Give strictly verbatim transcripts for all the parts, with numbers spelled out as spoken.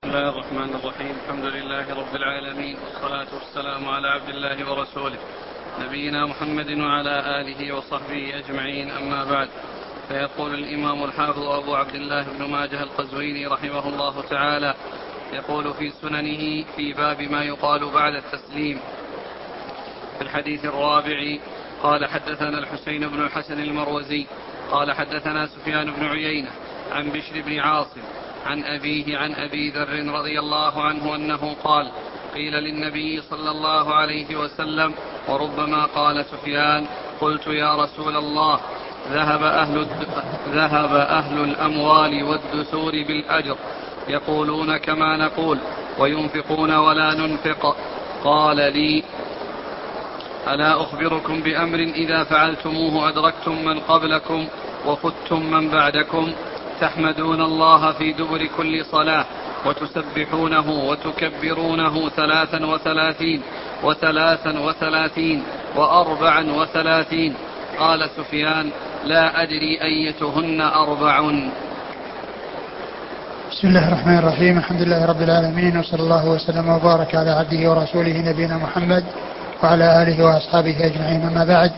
بسم الله الرحمن الرحيم. الحمد لله رب العالمين، والصلاة والسلام على عبد الله ورسوله نبينا محمد وعلى آله وصحبه أجمعين، أما بعد. فيقول الإمام الحافظ أبو عبد الله بن ماجه القزويني رحمه الله تعالى، يقول في سننه في باب ما يقال بعد التسليم في الحديث الرابع: قال حدثنا الحسين بن الحسن المروزي قال حدثنا سفيان بن عيينة عن بشر بن عاصم عن أبيه عن أبي ذر رضي الله عنه أنه قال: قيل للنبي صلى الله عليه وسلم، وربما قال سفيان: قلت يا رسول الله، ذهب أهل, ذهب أهل الأموال والدثور بالأجر، يقولون كما نقول وينفقون ولا ننفق. قال لي: ألا أخبركم بأمر إذا فعلتموه أدركتم من قبلكم وفتم من بعدكم؟ تحمدون الله في دبر كل صلاة، وتسبحونه وتكبرونه ثلاثا وثلاثين وثلاثا وثلاثين وأربعا وثلاثين. قال سفيان: لا أدري أيتهن أربع. بسم الله الرحمن الرحيم. الحمد لله رب العالمين، وصلى الله وسلم وبارك على عبده ورسوله نبينا محمد وعلى آله وأصحابه أجمعين، أما بعد.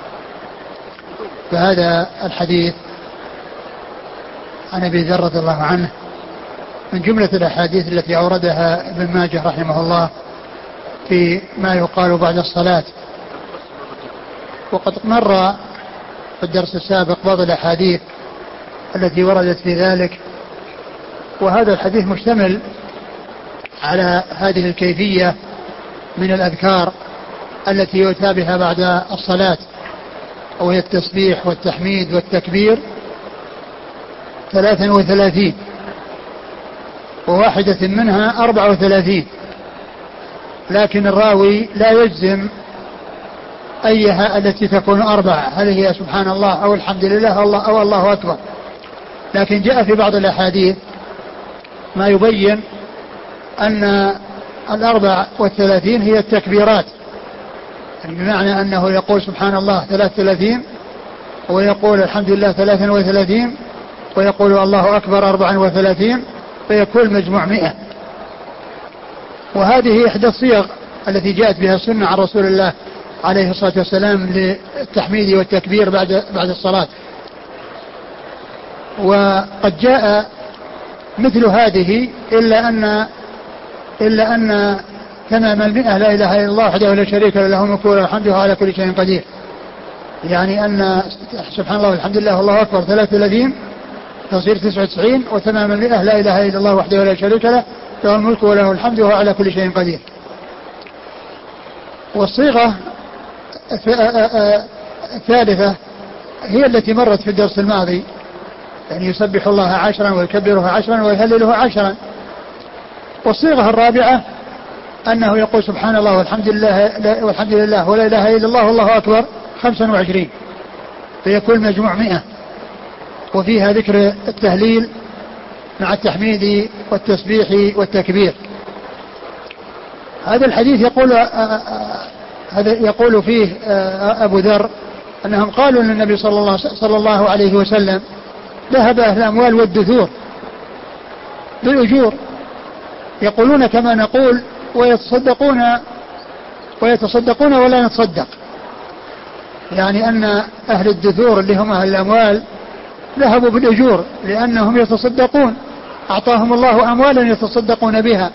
فهذا الحديث عن أبي ذر رضي الله عنه من جملة الأحاديث التي أوردها ابن ماجه رحمه الله في ما يقال بعد الصلاة. وقد مر في الدرس السابق بعض الأحاديث التي وردت في ذلك، وهذا الحديث مشتمل على هذه الكيفية من الأذكار التي يتابعها بعد الصلاة، وهي التسبيح والتحميد والتكبير ثلاثا وثلاثين، وواحدة منها أربع وثلاثين، لكن الراوي لا يجزم أيها التي تكون أربعة، هل هي سبحان الله أو الحمد لله أو الله, أو الله أكبر. لكن جاء في بعض الأحاديث ما يبين أن الأربع والثلاثين هي التكبيرات، يعني بمعنى أنه يقول سبحان الله ثلاث وثلاثين، ويقول الحمد لله ثلاثا وثلاثين، ويقول الله أكبر أربعا وثلاثين، فيكون مجموع مئة. وهذه إحدى الصيغ التي جاءت بها السنة عن رسول الله عليه الصلاة والسلام للتحميد والتكبير بعد بعد الصلاة. وقد جاء مثل هذه إلا أن إلا أن تمام المئة لا إله إلا الله وحده لا شريك له، له الملك وله الحمد وهو على كل شيء قدير. يعني أن سبحان الله والحمد لله والله أكبر ثلاثة وثلاثين تصير تسعة وتسعين، وتمام المئة لا إله إلا الله وحده لا شريك له، له الملك وله الحمد وهو على كل شيء قدير. والصيغة الثالثة هي التي مرت في الدرس الماضي، يعني يسبح الله عشرا ويكبره عشرا ويهلله عشرا. والصيغة الرابعة أنه يقول سبحان الله والحمد لله والحمد لله ولا إله إلا الله والله أكبر خمسا وعشرين، فيكون مجموع مئة، وفيها ذكر التهليل مع التحميد والتسبيح والتكبير. هذا الحديث يقول هذا يقول فيه أبو ذر أنهم قالوا للنبي صلى الله, صلى الله عليه وسلم: ذهب أهل الأموال والدثور بالأجور، يقولون كما نقول ويتصدقون ويتصدقون ولا نتصدق. يعني أن أهل الدثور اللي هم أهل الأموال ذهبوا بالأجور لأنهم يتصدقون، أعطاهم الله أموالا يتصدقون بها،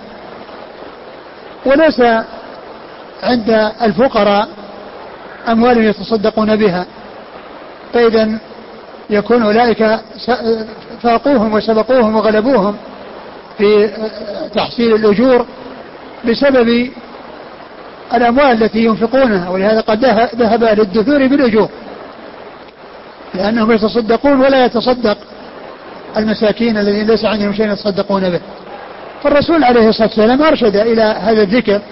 وليس عند الفقراء أموال يتصدقون بها. فإذا يكون أولئك فاقوهم وسبقوهم وغلبوهم في تحصيل الأجور بسبب الأموال التي ينفقونها، ولهذا قد ذهب أهل الدثور بالأجور لأنهم يتصدقون ولا يتصدق المساكين الذين ليس عندهم شيء يتصدقون به. فالرسول عليه الصلاة والسلام أرشد إلى هذا الذكر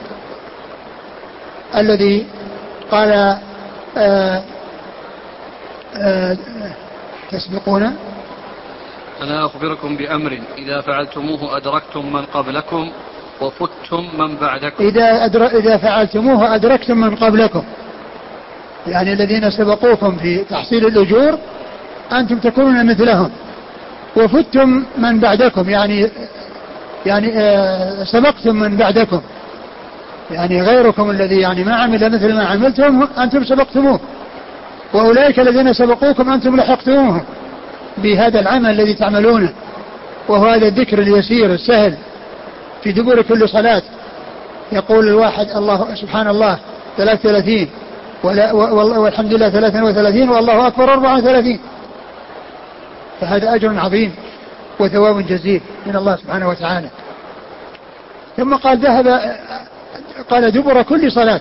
الذي قال آآ آآ تسبقون. أنا أخبركم بأمر إذا فعلتموه أدركتم من قبلكم وفتم من بعدكم. إذا, أدر... إذا فعلتموه أدركتم من قبلكم، يعني الذين سبقوكم في تحصيل الأجور أنتم تكونون مثلهم، وفتم من بعدكم، يعني يعني آه سبقتم من بعدكم، يعني غيركم الذي يعني ما عمل مثل ما عملتم أنتم سبقتموه، وأولئك الذين سبقوكم أنتم لحقتموهم بهذا العمل الذي تعملونه، وهو هذا الذكر اليسير السهل في دبر كل صلاة. يقول الواحد الله سبحان الله ثلاث وثلاثين والحمد لله ثلاث وثلاثين والله أكبر أربع وثلاثين، فهذا أجر عظيم وثواب جزيل من الله سبحانه وتعالى. ثم قال ذهب قال دبر كل صلاة،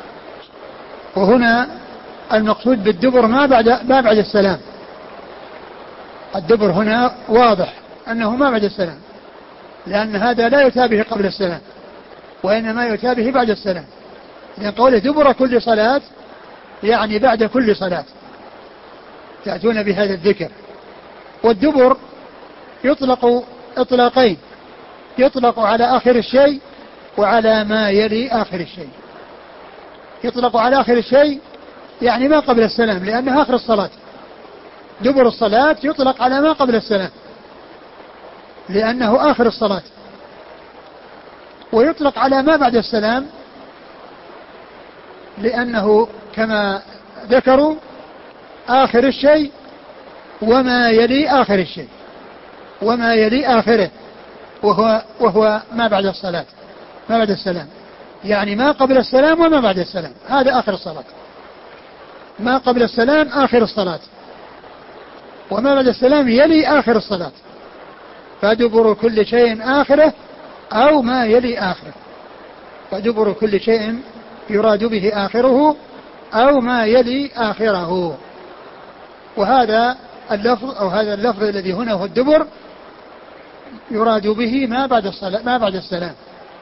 وهنا المقصود بالدبر ما بعد ما بعد السلام. الدبر هنا واضح أنه ما بعد السلام، لأن هذا لا يتابه قبل السلام وإنما يتابه بعد السلام، لأن قوله دبر كل صلاة يعني بعد كل صلاة تأتون بهذا الذكر. والدبر يطلق إطلاقين، يطلق على آخر الشيء وعلى ما يلي آخر الشيء. يطلق على آخر الشيء يعني ما قبل السلام لأنها آخر الصلاة. دبر الصلاة يطلق على ما قبل السلام لأنه آخر الصلاة، ويطلق على ما بعد السلام لأنه كما ذكروا آخر الشيء وما يلي آخر الشيء وما يلي آخره، وهو, وهو ما بعد الصلاة ما بعد السلام، يعني ما قبل السلام وما بعد السلام، هذا آخر الصلاة. ما قبل السلام آخر الصلاة، وما بعد السلام يلي آخر الصلاة. فدبر كل شيء آخره أو ما يلي آخره، فدبر كل شيء يراد به آخره أو ما يلي آخره. وهذا اللفظ أو هذا اللفظ الذي هنا هو الدبر يراد به ما بعد الصلاة ما بعد السلام،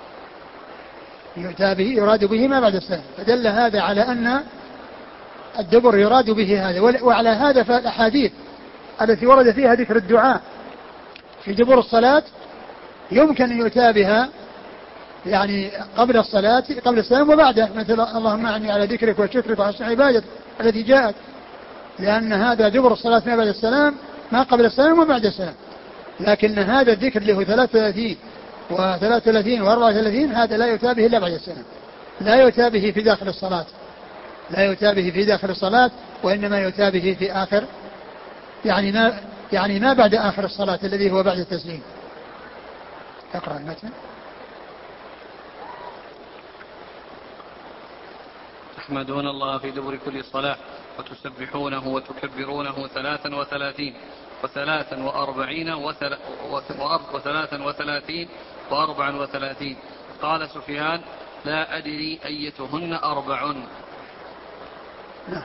يؤتى به يراد به ما بعد السلام، فدل هذا على أن الدبر يراد به هذا. وعلى هذا فالأحاديث التي ورد فيها ذكر الدعاء في دبر الصلاة يمكن أن يؤتى بها يعني قبل الصلاة قبل السلام وبعده، مثل اللهم أعني على ذكرك وشكرك وحسن عبادتك التي جاءت، لأن هذا دبر الصلاة ما بعد السلام ما قبل السلام وبعد السلام. لكن هذا الذكر اللي هو ثلاث وثلاثين وثلاث وثلاثين وأربع وثلاثين هذا لا يؤتى به إلا بعد السلام، لا يؤتى به في داخل الصلاة، لا يؤتى به في داخل الصلاة، وإنما يؤتى به في آخر يعني ما يعني ما بعد آخر الصلاة الذي هو بعد التسليم. اقرأ المتن. تحمدون الله في دبر كل صلاة وتسبحونه وتكبرونه ثلاثا وثلاثين وثلاثا وأربعين وثلاثا وثلاثين وأربعا وثلاثين. قال سفيان لا أدري أيتهن أربع. نعم.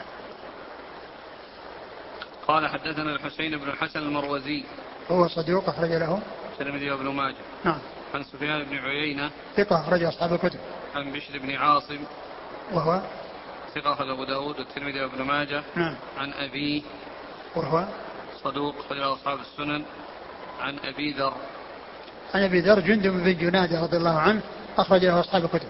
قال حدثنا الحسين بن الحسن المروزي هو صدوق أخرج له الترمذي وابن ماجه. نعم. عن سفيان بن عيينة ثقة أخرج أصحاب الكتب. عن بشر بن عاصم وهو ثقة أخرج أبو داود والترمذي وابن ماجه. نعم. عن أبيه وهو صدوق أخرج أصحاب السنن. عن أبي ذر عن أبي ذر جندب بن جنادة رضي الله عنه أخرج له أصحاب الكتب.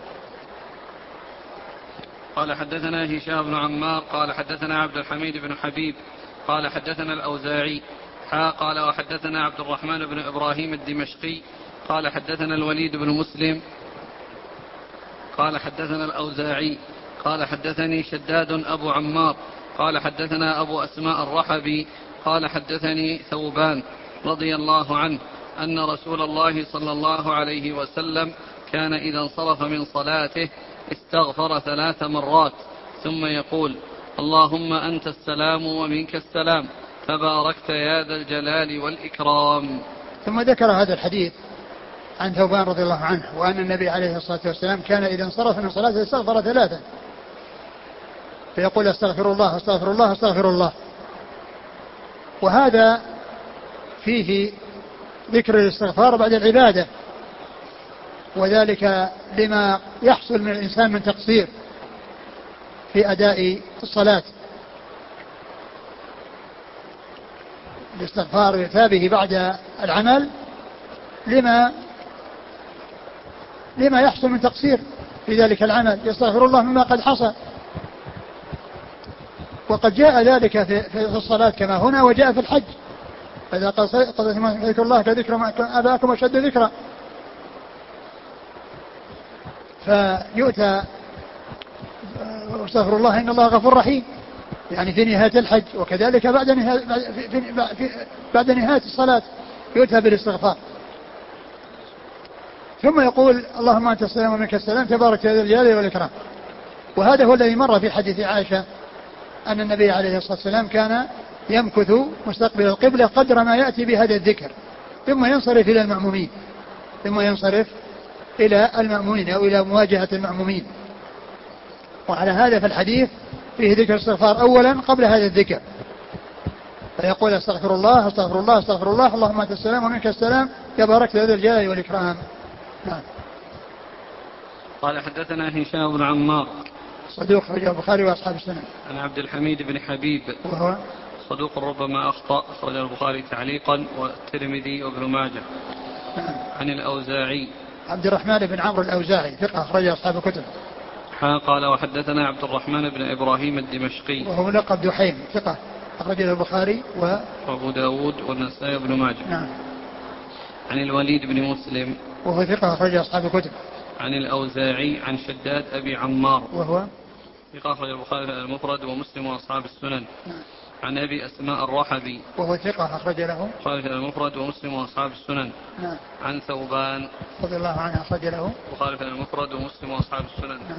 قال حدثنا هشام بن عمار قال حدثنا عبد الحميد بن حبيب قال حدثنا الأوزاعي حا قال وحدثنا عبد الرحمن بن إبراهيم الدمشقي قال حدثنا الوليد بن مسلم قال حدثنا الأوزاعي قال حدثني شداد أبو عمار قال حدثنا أبو أسماء الرحبي قال حدثني ثوبان رضي الله عنه أن رسول الله صلى الله عليه وسلم كان إذا انصرف من صلاته استغفر ثلاث مرات ثم يقول اللهم أنت السلام ومنك السلام تباركت يا ذا الجلال والإكرام. ثم ذكر هذا الحديث عن ثوبان رضي الله عنه وأن النبي عليه الصلاة والسلام كان إذا انصرف من صلاته استغفر ثلاثا فيقول استغفر الله استغفر الله استغفر الله. وهذا فيه ذكر الاستغفار بعد العبادة، وذلك لما يحصل من الإنسان من تقصير في أداء الصلاة. الاستغفار يتابه بعد العمل لما لما يحصل من تقصير في ذلك العمل، يستغفر الله مما قد حصل. وقد جاء ذلك في الصلاة كما هنا وجاء في الحج، فإذا قضيتم ذكر الله كذكر أباكم أشد ذكرا. فيؤتى استغفر الله إن الله غفور رحيم، يعني في نهاية الحج، وكذلك بعد نهاية, بعد نهاية الصلاة يؤتى بالاستغفار. ثم يقول اللهم أنت السلام ومنك السلام تبارك يا ذا الجلال والإكرام. وهذا هو الذي مر في حديث عائشة أن النبي عليه الصلاة والسلام كان يمكث مستقبل القبلة قدر ما يأتي بهذا الذكر ثم ينصرف إلى المأمومين ثم ينصرف إلى المأمومين أو إلى مواجهة المأمومين. وعلى هذا فالحديث فيه ذكر استغفار أولا قبل هذا الذكر، فيقول استغفر الله استغفر الله استغفر الله اللهم أنت السلام ومنك السلام تبارك يا ذا الجلال والإكرام. نعم. قال حدثنا هشام بن عمار صدوق أخرجه البخاري وأصحاب السنن. عن عبد الحميد بن حبيب وهو صدوق ربما أخطأ، أخرجه البخاري تعليقا والترمذي وابن ماجه. نعم. عن الأوزاعي عبد الرحمن بن عمرو الأوزاعي ثقة أخرجه أصحاب الكتب. قال وحدثنا عبد الرحمن بن إبراهيم الدمشقي وهو لقب دحيم ثقة أخرجه البخاري و... وأبو داود والنسائي وابن ماجه. نعم. عن الوليد بن مسلم وهو ثقة أخرجه أصحاب الكتب. عن الأوزاعي عن شداد أبي عمار وهو ثقة أخرج البخاري المفرد ومسلم وأصحاب السنن. نعم. عن أبي أسماء الرحبي وهو ثقة أخرج له البخاري المفرد ومسلم وأصحاب السنن. نعم. عن ثوبان رضي الله عنه أخرج له البخاري المفرد ومسلم وأصحاب السنن. نعم.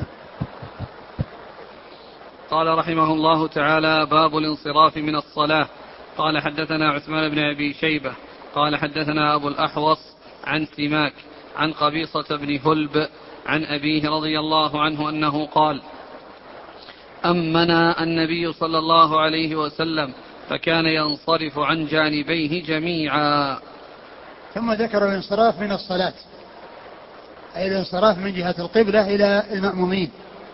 قال رحمه الله تعالى باب الانصراف من الصلاة. قال حدثنا عثمان بن أبي شيبة قال حدثنا أبو الأحوص عن سماك عن قبيصة بن هلب عن أبيه رضي الله عنه أنه قال أمنا النبي صلى الله عليه وسلم فكان ينصرف عن جانبيه جميعا. ثم ذكر الانصراف من الصلاة، أي الانصراف من جهة القبلة إلى المأمومين،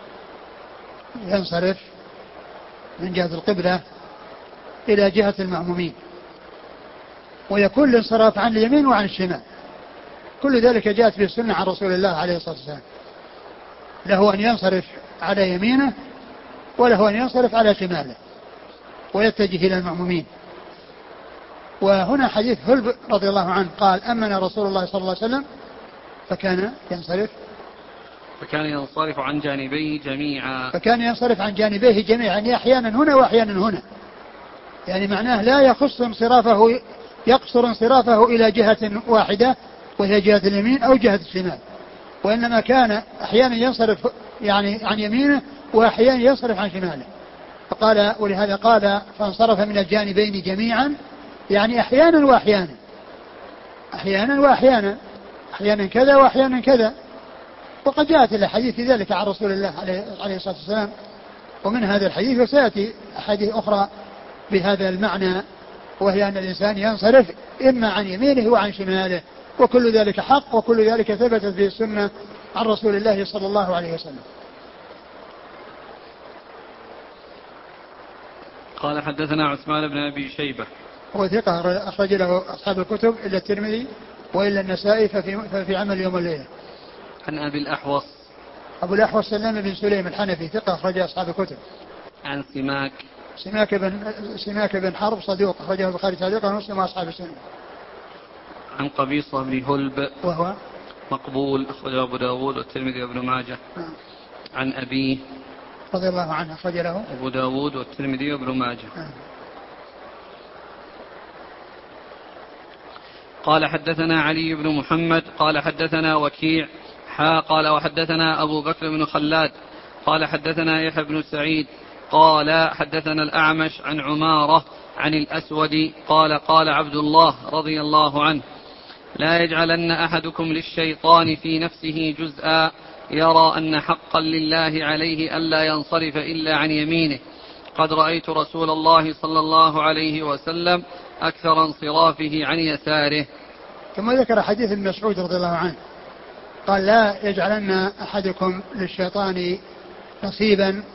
ينصرف من جهة القبلة إلى جهة المأمومين، ويكون الانصراف عن اليمين وعن الشمال. كل ذلك جاءت به السنة عن رسول الله عليه الصلاة والسلام، له أن ينصرف على يمينه وله أن ينصرف على شماله ويتجه إلى المأمومين. وهنا حديث هلب رضي الله عنه قال أمن رسول الله صلى الله عليه وسلم فكان ينصرف فكان ينصرف عن جانبيه جميعا فكان ينصرف عن جانبيه جميعا، يعني أحيانا هنا وأحيانا هنا، يعني معناه لا يخص انصرافه يقصر انصرافه إلى جهة واحدة وهي جهة اليمين أو جهة الشمال، وإنما كان أحيانا ينصرف يعني عن يمينه وأحيانا ينصرف عن شماله. فقال ولهذا قال فانصرف من الجانبين جميعا، يعني أحيانا وأحيانا أحيانا وأحيانا أحيانا كذا وأحيانا كذا. وقد جاءت الأحاديث في ذلك عن رسول الله عليه الصلاة والسلام، ومن هذا الحديث وسيأتي أحاديث أخرى بهذا المعنى، وهي أن الإنسان ينصرف إما عن يمينه وعن شماله، وكل ذلك حق، وكل ذلك ثبتت في السنة عن رسول الله صلى الله عليه وسلم. قال حدثنا عثمان بن أبي شيبة هو ثقة أخرج له أصحاب الكتب إلا الترمذي وإلا النسائي ففي, ففي عمل يوم الليلة. عن أبي الأحوص أبو الأحوص سلام بن سليم الحنفي ثقة أخرج أصحاب الكتب. عن سماك سماك بن سماك بن حرب صدوق أخرجه البخاري تعليقا ومسلم وأصحاب السنة. عن قبيصة بن هلب وهو مقبول أخرجه أبو داود والترمذي وابن ماجه. نعم. عن أبيه رضي الله عنه أخرج له أبو داود والترمذي وابن ماجه. نعم. قال حدثنا علي بن محمد قال حدثنا وكيع حا قال وحدثنا أبو بكر بن خلاد قال حدثنا يحيى بن سعيد قال حدثنا الأعمش عن عمارة عن الأسود قال قال عبد الله رضي الله عنه لا يجعلن أحدكم للشيطان في نفسه جزءا يرى أن حقا لله عليه ألا ينصرف إلا عن يمينه قد رأيت رسول الله صلى الله عليه وسلم أكثر انصرافه عن يساره. ثم ذكر حديث ابن مسعود رضي الله عنه قال لا يجعلن أحدكم للشيطان نصيبا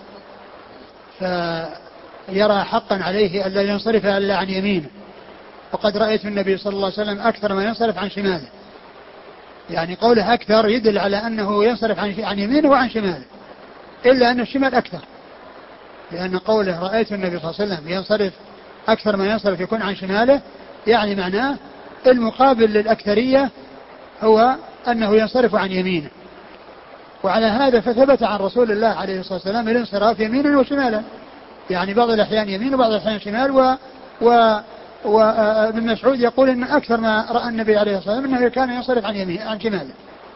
فيرى حقا عليه ألا ينصرف إلا عن يمينه وقد رأيت النبي صلى الله عليه وسلم أكثر ما ينصرف عن شماله. يعني قوله أكثر يدل على أنه ينصرف عن يمينه وعن شماله، إلا أن الشمال أكثر، لأن قوله رأيت النبي صلى الله عليه وسلم ينصرف أكثر ما ينصرف يكون عن شماله، يعني معناه المقابل للأكثرية هو أنه ينصرف عن يمينه. وعلى هذا فثبت عن رسول الله عليه الصلاة والسلام الانصراف يمينا وشمالا، يعني بعض الأحيان يمين وبعض الأحيان شمال. و و وابن مسعود يقول إن أكثر ما رأى النبي عليه الصلاة والسلام أنه كان ينصرف عن يمين عن شماله.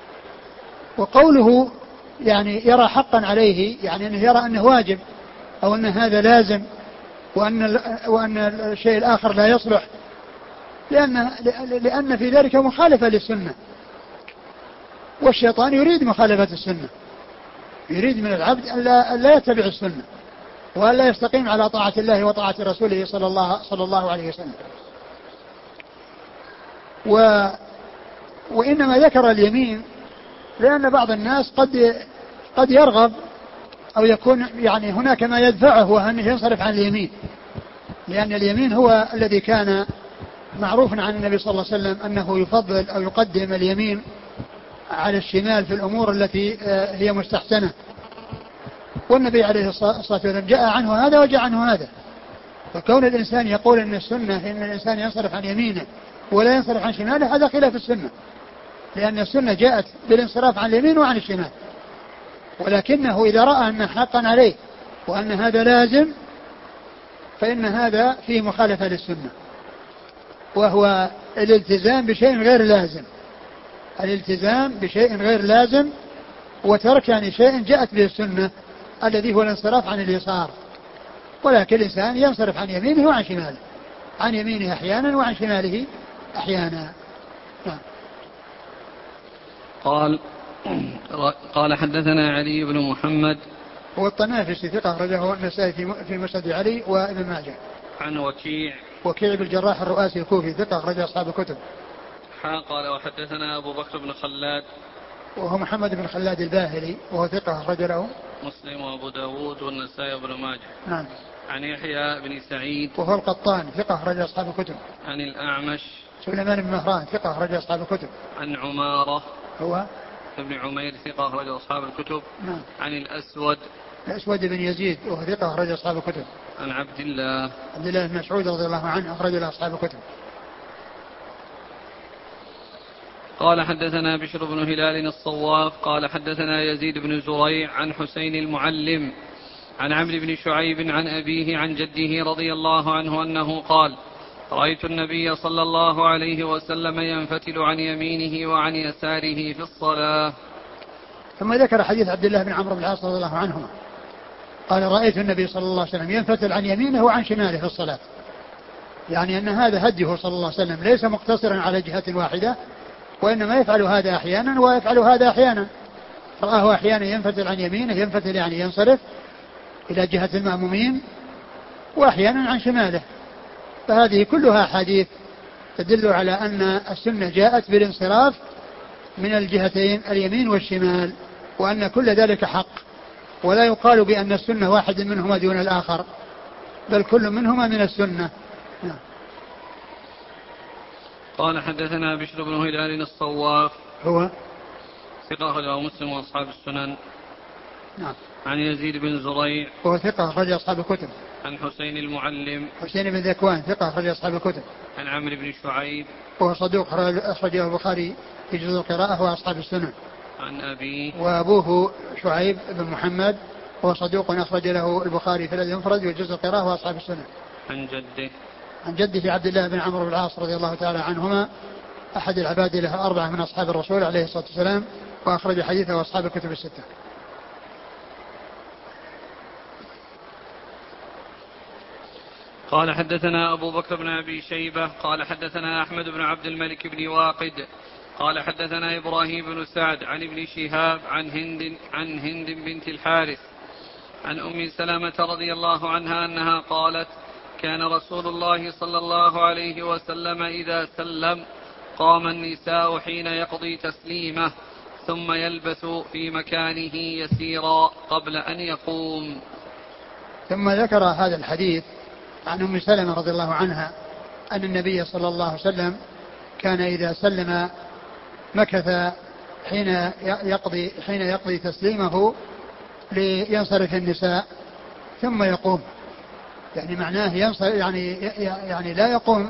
وقوله يعني يرى حقا عليه، يعني أنه يرى أنه واجب أو أن هذا لازم، وأن وأن الشيء الآخر لا يصلح، لأن لأن في ذلك مخالفة للسنة، والشيطان يريد مخالفة السنة، يريد من العبد أن لا, لا يتبع السنة وأن لا يستقيم على طاعة الله وطاعة رسوله صلى الله, صلى الله عليه وسلم. و وإنما ذكر اليمين لأن بعض الناس قد قد يرغب أو يكون يعني هناك ما يدفعه وأنه ينصرف عن اليمين، لأن اليمين هو الذي كان معروفا عن النبي صلى الله عليه وسلم أنه يفضل أو يقدم اليمين على الشمال في الأمور التي هي مستحسنة، والنبي عليه الصلاة والسلام جاء عنه هذا وجاء عنه هذا. فكون الإنسان يقول أن السنة إن الإنسان ينصرف عن يمينه ولا ينصرف عن شماله هذا خلاف السنة، لأن السنة جاءت بالانصراف عن اليمين وعن الشمال، ولكنه إذا رأى أن حقا عليه وأن هذا لازم فإن هذا فيه مخالفة للسنة، وهو الالتزام بشيء غير لازم، الالتزام بشيء غير لازم وترك يعني شيء جاءت به السنة الذي هو الانصراف عن اليسار. ولكن الإنسان ينصرف عن يمينه وعن شماله، عن يمينه أحيانا وعن شماله أحيانا. نعم. قال قال حدثنا علي بن محمد هو الطنافسي ثقة أخرجه النسائي في مسند علي وابن ماجه. عن وكيع وكيع بن الجراح الرؤاسي الكوفي ثقة أخرج أصحاب الكتب. قال وحدثنا أبو بكر بن خلاد وهو محمد بن خلاد الباهلي وهو ثقة أخرج له مسلم وأبو داود والنسائي وابن ماجه. نعم. عن يحيى بن سعيد وهو القطان ثقة أخرج أصحاب الكتب. عن الأعمش سليمان بن مهران ثقة أخرج أصحاب الكتب. عن عمارة هو ابن عمير ثقة أخرج أصحاب الكتب. نعم. عن الأسود الأسود بن يزيد وهو ثقة أخرج أصحاب الكتب. عن عبد الله عبد الله بن مسعود رضي الله عنه أخرج له أصحاب الكتب. قال حدثنا بشر بن هلال الصواف قال حدثنا يزيد بن زريع عن حسين المعلم عن عمرو بن شعيب عن أبيه عن جده رضي الله عنه أنه قال رأيت النبي صلى الله عليه وسلم ينفتل عن يمينه وعن يساره في الصلاة. ثم ذكر حديث عبد الله بن عمرو بن العاص رضي الله عنهما قال رأيت النبي صلى الله عليه وسلم ينفتل عن يمينه وعن شماله في الصلاة، يعني أن هذا هديه صلى الله عليه وسلم ليس مقتصرا على جهة واحدة، وإنما يفعل هذا أحيانا ويفعل هذا أحيانا. رآه أحيانا ينفتل عن يمينه، ينفتل يعني ينصرف إلى جهة المأمومين، وأحيانا عن شماله. فهذه كلها حديث تدل على أن السنة جاءت بالانصراف من الجهتين اليمين والشمال، وأن كل ذلك حق، ولا يقال بأن السنة واحد منهما دون الآخر، بل كل منهما من السنة. نعم. قال حدثنا بشر بن هلال الصواف هو ثقة أخرجه مسلم وأصحاب السنن. نعم. عن يزيد بن زريع وهو ثقة أخرج أصحاب الكتب. عن حسين المعلم حسين بن ذكوان ثقة أخرج أصحاب الكتب. عن عمرو بن شعيب وهو صدوق أخرجه البخاري في جزء القراءة وأصحاب السنن. عن أبيه وأبوه شعيب بن محمد وهو صدوق أخرج له البخاري في المفرد وجزء القراءة وأصحاب السنن. عن جده عن جده عبد الله بن عمرو بن العاص رضي الله تعالى عنهما أحد العباد له أربعة من أصحاب الرسول عليه الصلاة والسلام، وأخرج حديثه أصحاب الكتب الستة. قال حدثنا أبو بكر بن أبي شيبة قال حدثنا أحمد بن عبد الملك بن واقد قال حدثنا إبراهيم بن سعد عن ابن شهاب عن هند عن هند بنت الحارث عن أم سلمة رضي الله عنها أنها قالت كان رسول الله صلى الله عليه وسلم إذا سلم قام النساء حين يقضي تسليمه ثم يلبث في مكانه يسيرا قبل أن يقوم. ثم ذكر هذا الحديث عن أم سلمة رضي الله عنها أن النبي صلى الله عليه وسلم كان إذا سلم مكث حين يقضي حين يقضي تسليمه لينصرف النساء ثم يقوم، يعني معناه ينصرف يعني يعني لا يقوم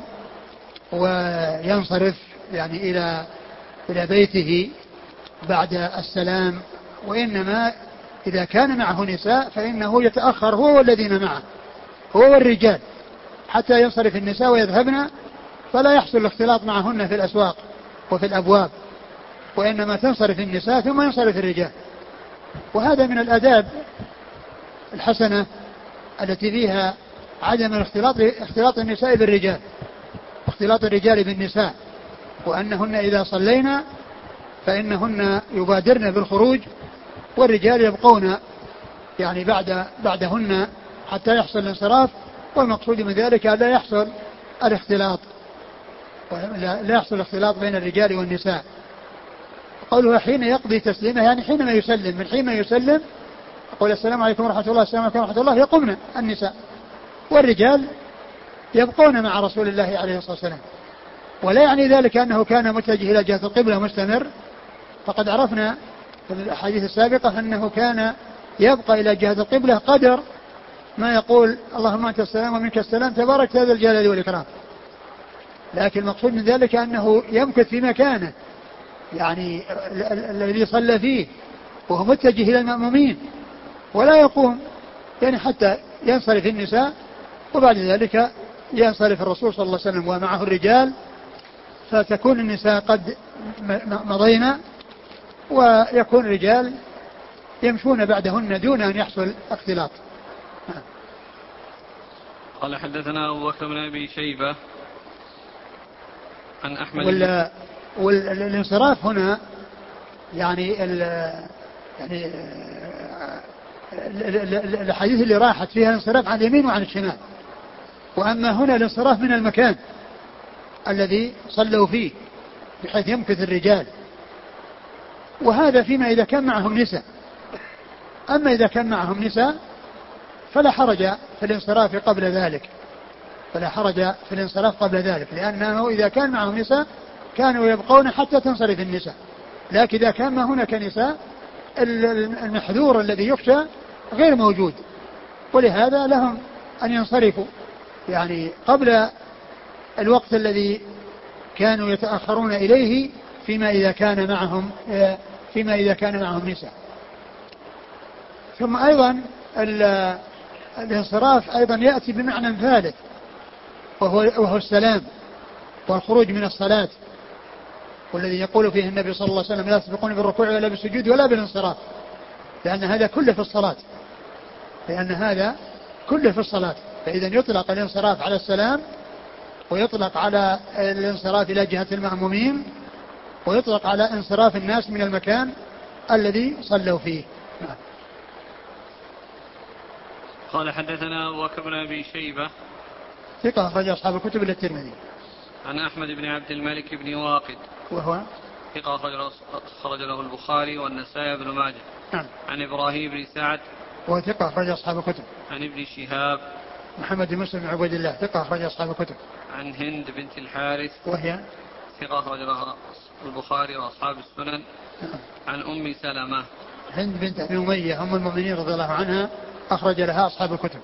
وينصرف يعني إلى إلى بيته بعد السلام وإنما إذا كان معه نساء فإنه يتأخر هو والذين معه، هو والرجال، حتى ينصرف النساء ويذهبن، فلا يحصل الاختلاط معهن في الأسواق وفي الأبواب، وإنما تنصرف النساء ثم ينصرف الرجال. وهذا من الآداب الحسنة التي فيها عدم الاختلاط اختلاط النساء بالرجال، اختلاط الرجال بالنساء، وأنهن إذا صلينا فإنهن يبادرن بالخروج والرجال يبقون يعني بعد بعدهن حتى يحصل الانصراف. والمقصود من ذلك لا يحصل الاختلاط لا يحصل الاختلاط بين الرجال والنساء. قوله حين يقضي تسليمه يعني حينما يسلم، من حين يسلم يقول السلام عليكم ورحمة الله السلام عليكم ورحمة الله، يقومن النساء، والرجال يبقون مع رسول الله عليه الصلاة والسلام. ولا يعني ذلك أنه كان متجه إلى جهة القبلة مستمر، فقد عرفنا في الحديث السابقة أنه كان يبقى إلى جهة القبلة قدر ما يقول اللهم أنت السلام ومنك السلام تبارك هذا الجلال والإكرام. لكن المقصود من ذلك أنه يمكث في مكانه، يعني الذي صلى فيه وهو متجه إلى المأمومين، ولا يقوم يعني حتى ينصرف النساء، وبعد ذلك ينصرف الرسول صلى الله عليه وسلم ومعه الرجال، فتكون النساء قد مضينا ويكون الرجال يمشون بعدهن دون أن يحصل اختلاط. قال حدثنا أبو بكر بن أبي شيبة عن أحمد وال... والانصراف هنا يعني ال... يعني الحديث اللي راحت فيها الانصراف عن اليمين وعن الشمال، وأما هنا الانصراف من المكان الذي صلوا فيه بحيث يمكث الرجال، وهذا فيما إذا كان معهم نساء. أما إذا كان معهم نساء فلا حرج في الانصراف قبل ذلك فلا حرج في الانصراف قبل ذلك لأنه إذا كان معهم نساء كانوا يبقون حتى تنصرف النساء. لكن إذا كان ما هناك نساء المحذور الذي يخشى غير موجود، ولهذا لهم أن ينصرفوا يعني قبل الوقت الذي كانوا يتأخرون إليه فيما إذا كان معهم فيما إذا كان معهم نساء. ثم أيضا الانصراف أيضا يأتي بمعنى ثالث وهو, وهو السلام والخروج من الصلاة، والذي يقول فيه النبي صلى الله عليه وسلم لا تسبقون بالركوع ولا بالسجود ولا بالانصراف، لأن هذا كله في الصلاة لأن هذا كله في الصلاة فإذا يطلق الانصراف على السلام، ويطلق على الانصراف إلى جهة المأمومين، ويطلق على انصراف الناس من المكان الذي صلوا فيه. قال حدثنا أبو بكر بن أبي شيبة ثقة أخرج أصحاب الكتب إلا الترمذي. عن أحمد بن عبد الملك بن واقد وهو ثقة أخرج له البخاري والنسائي بن ماجه. نعم. عن إبراهيم بن سعد وهو ثقة أخرج أصحاب الكتب. عن ابن شهاب محمد بن مسلم بن عبيد الله ثقة أخرج أصحاب الكتب. عن هند بنت الحارث وهي ثقة أخرج لها البخاري وأصحاب السنن. نعم. عن أم سلمة هند بنت أبي أمية أم المؤمنين رضي الله عنها أخرج لها أصحاب الكتب.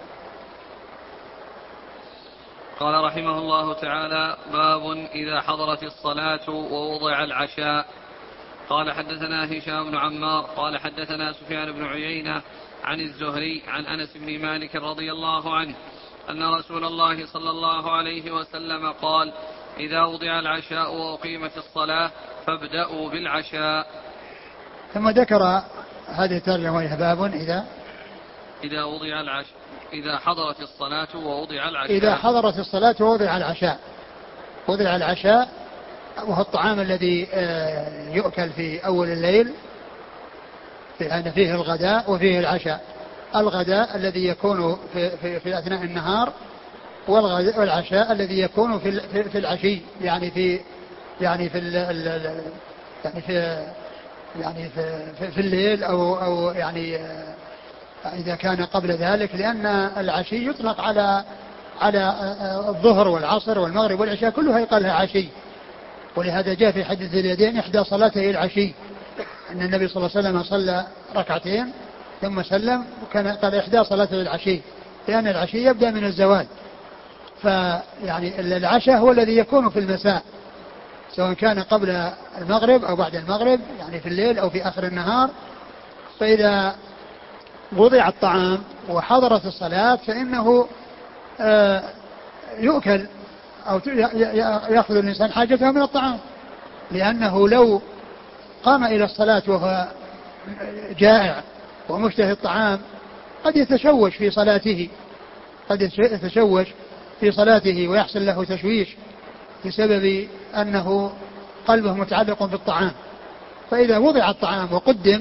قال رحمه الله تعالى: باب إذا حضرت الصلاة ووضع العشاء. قال حدثنا هشام بن عمار قال حدثنا سفيان بن عيينة عن الزهري عن أنس بن مالك رضي الله عنه أن رسول الله صلى الله عليه وسلم قال: إذا وضع العشاء وأقيمت الصلاة فابدأوا بالعشاء. ثم ذكر هذه الترجمة وهي باب إذا إذا وضع العشاء إذا حضرت الصلاة ووضع العشاء. إذا حضرت الصلاة ووضع العشاء. وضع العشاء وهو الطعام الذي يؤكل في أول الليل، لأن فيه الغداء وفيه العشاء. الغداء الذي يكون في, في, في أثناء النهار، والعشاء الذي يكون في, في, في العشي، يعني في يعني في يعني في يعني في, في, في الليل أو أو يعني إذا كان قبل ذلك، لأن العشي يطلق على على الظهر والعصر والمغرب والعشاء كلها يقال لها عشي. ولهذا جاء في حديث اليدين إحدى صلاتي العشي، أن النبي صلى الله عليه وسلم صلى ركعتين ثم سلم، وكان قال إحدى صلاتي العشي، لأن العشي يبدأ من الزوال. فيعني العشاء هو الذي يكون في المساء، سواء كان قبل المغرب أو بعد المغرب، يعني في الليل أو في آخر النهار. فإذا وضع الطعام وحضرت الصلاة فإنه آه يؤكل أو يأخذ الإنسان حاجته من الطعام، لأنه لو قام إلى الصلاة وهو جائع ومشتهي الطعام قد يتشوش في صلاته قد يتشوش في صلاته ويحصل له تشويش بسبب أنه قلبه متعلق بالطعام. فإذا وضع الطعام وقدم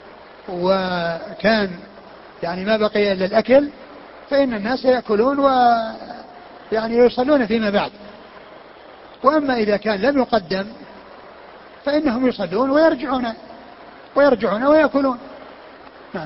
وكان يعني ما بقي إلا الأكل فإن الناس يأكلون ويعني يصلون فيما بعد. وأما إذا كان لم يقدم فإنهم يصلون ويرجعون ويرجعون ويأكلون. نعم.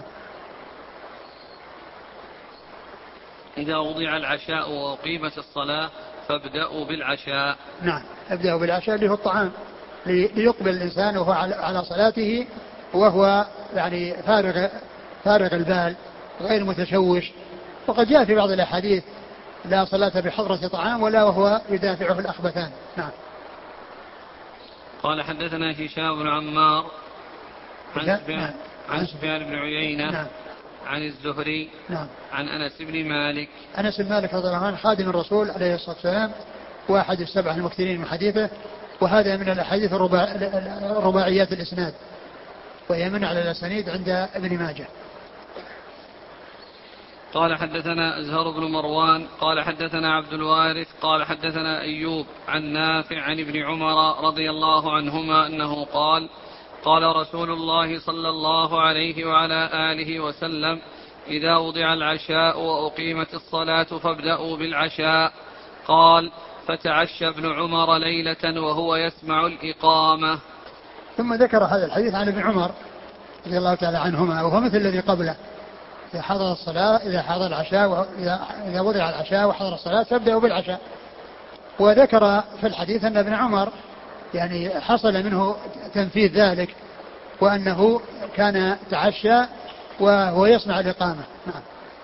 إذا وضع العشاء وأقيمت الصلاة فابدأوا بالعشاء. نعم، ابدأوا بالعشاء اللي هو الطعام، ليقبل الإنسان وهو على صلاته وهو يعني فارغ فارغ البال غير متشوش. وقد جاء في بعض الأحاديث لا صلاة بحضرة طعام ولا وهو يدافعه الأخبثان. نعم. قال حدثنا هشام بن عمار عن سفيان عن سفيان بن عيينة نعم. عن الزهري نعم. عن أنس بن مالك أنس بن مالك رضي الله عنه خادم الرسول عليه الصلاة والسلام واحد السبعة المكثرين من حديثه، وهذا من الأحاديث الرباعيات الإسناد وهي من على الأسانيد عند ابن ماجه. قال حدثنا أزهر بن مروان قال حدثنا عبد الوارث قال حدثنا أيوب عن نافع عن ابن عمر رضي الله عنهما أنه قال قال رسول الله صلى الله عليه وعلى آله وسلم إذا وضع العشاء وأقيمت الصلاة فابدأوا بالعشاء. قال فتعشى ابن عمر ليلة وهو يسمع الإقامة. ثم ذكر هذا الحديث عن ابن عمر رضي الله تعالى عنهما وهو مثل الذي قبله، إذا حضر الصلاة إذا حضر العشاء وإذا إذا وضع العشاء وحضر الصلاة فابدأوا بالعشاء. وذكر في الحديث أن ابن عمر يعني حصل منه تنفيذ ذلك وأنه كان تعشى وهو يسمع الإقامة. نعم.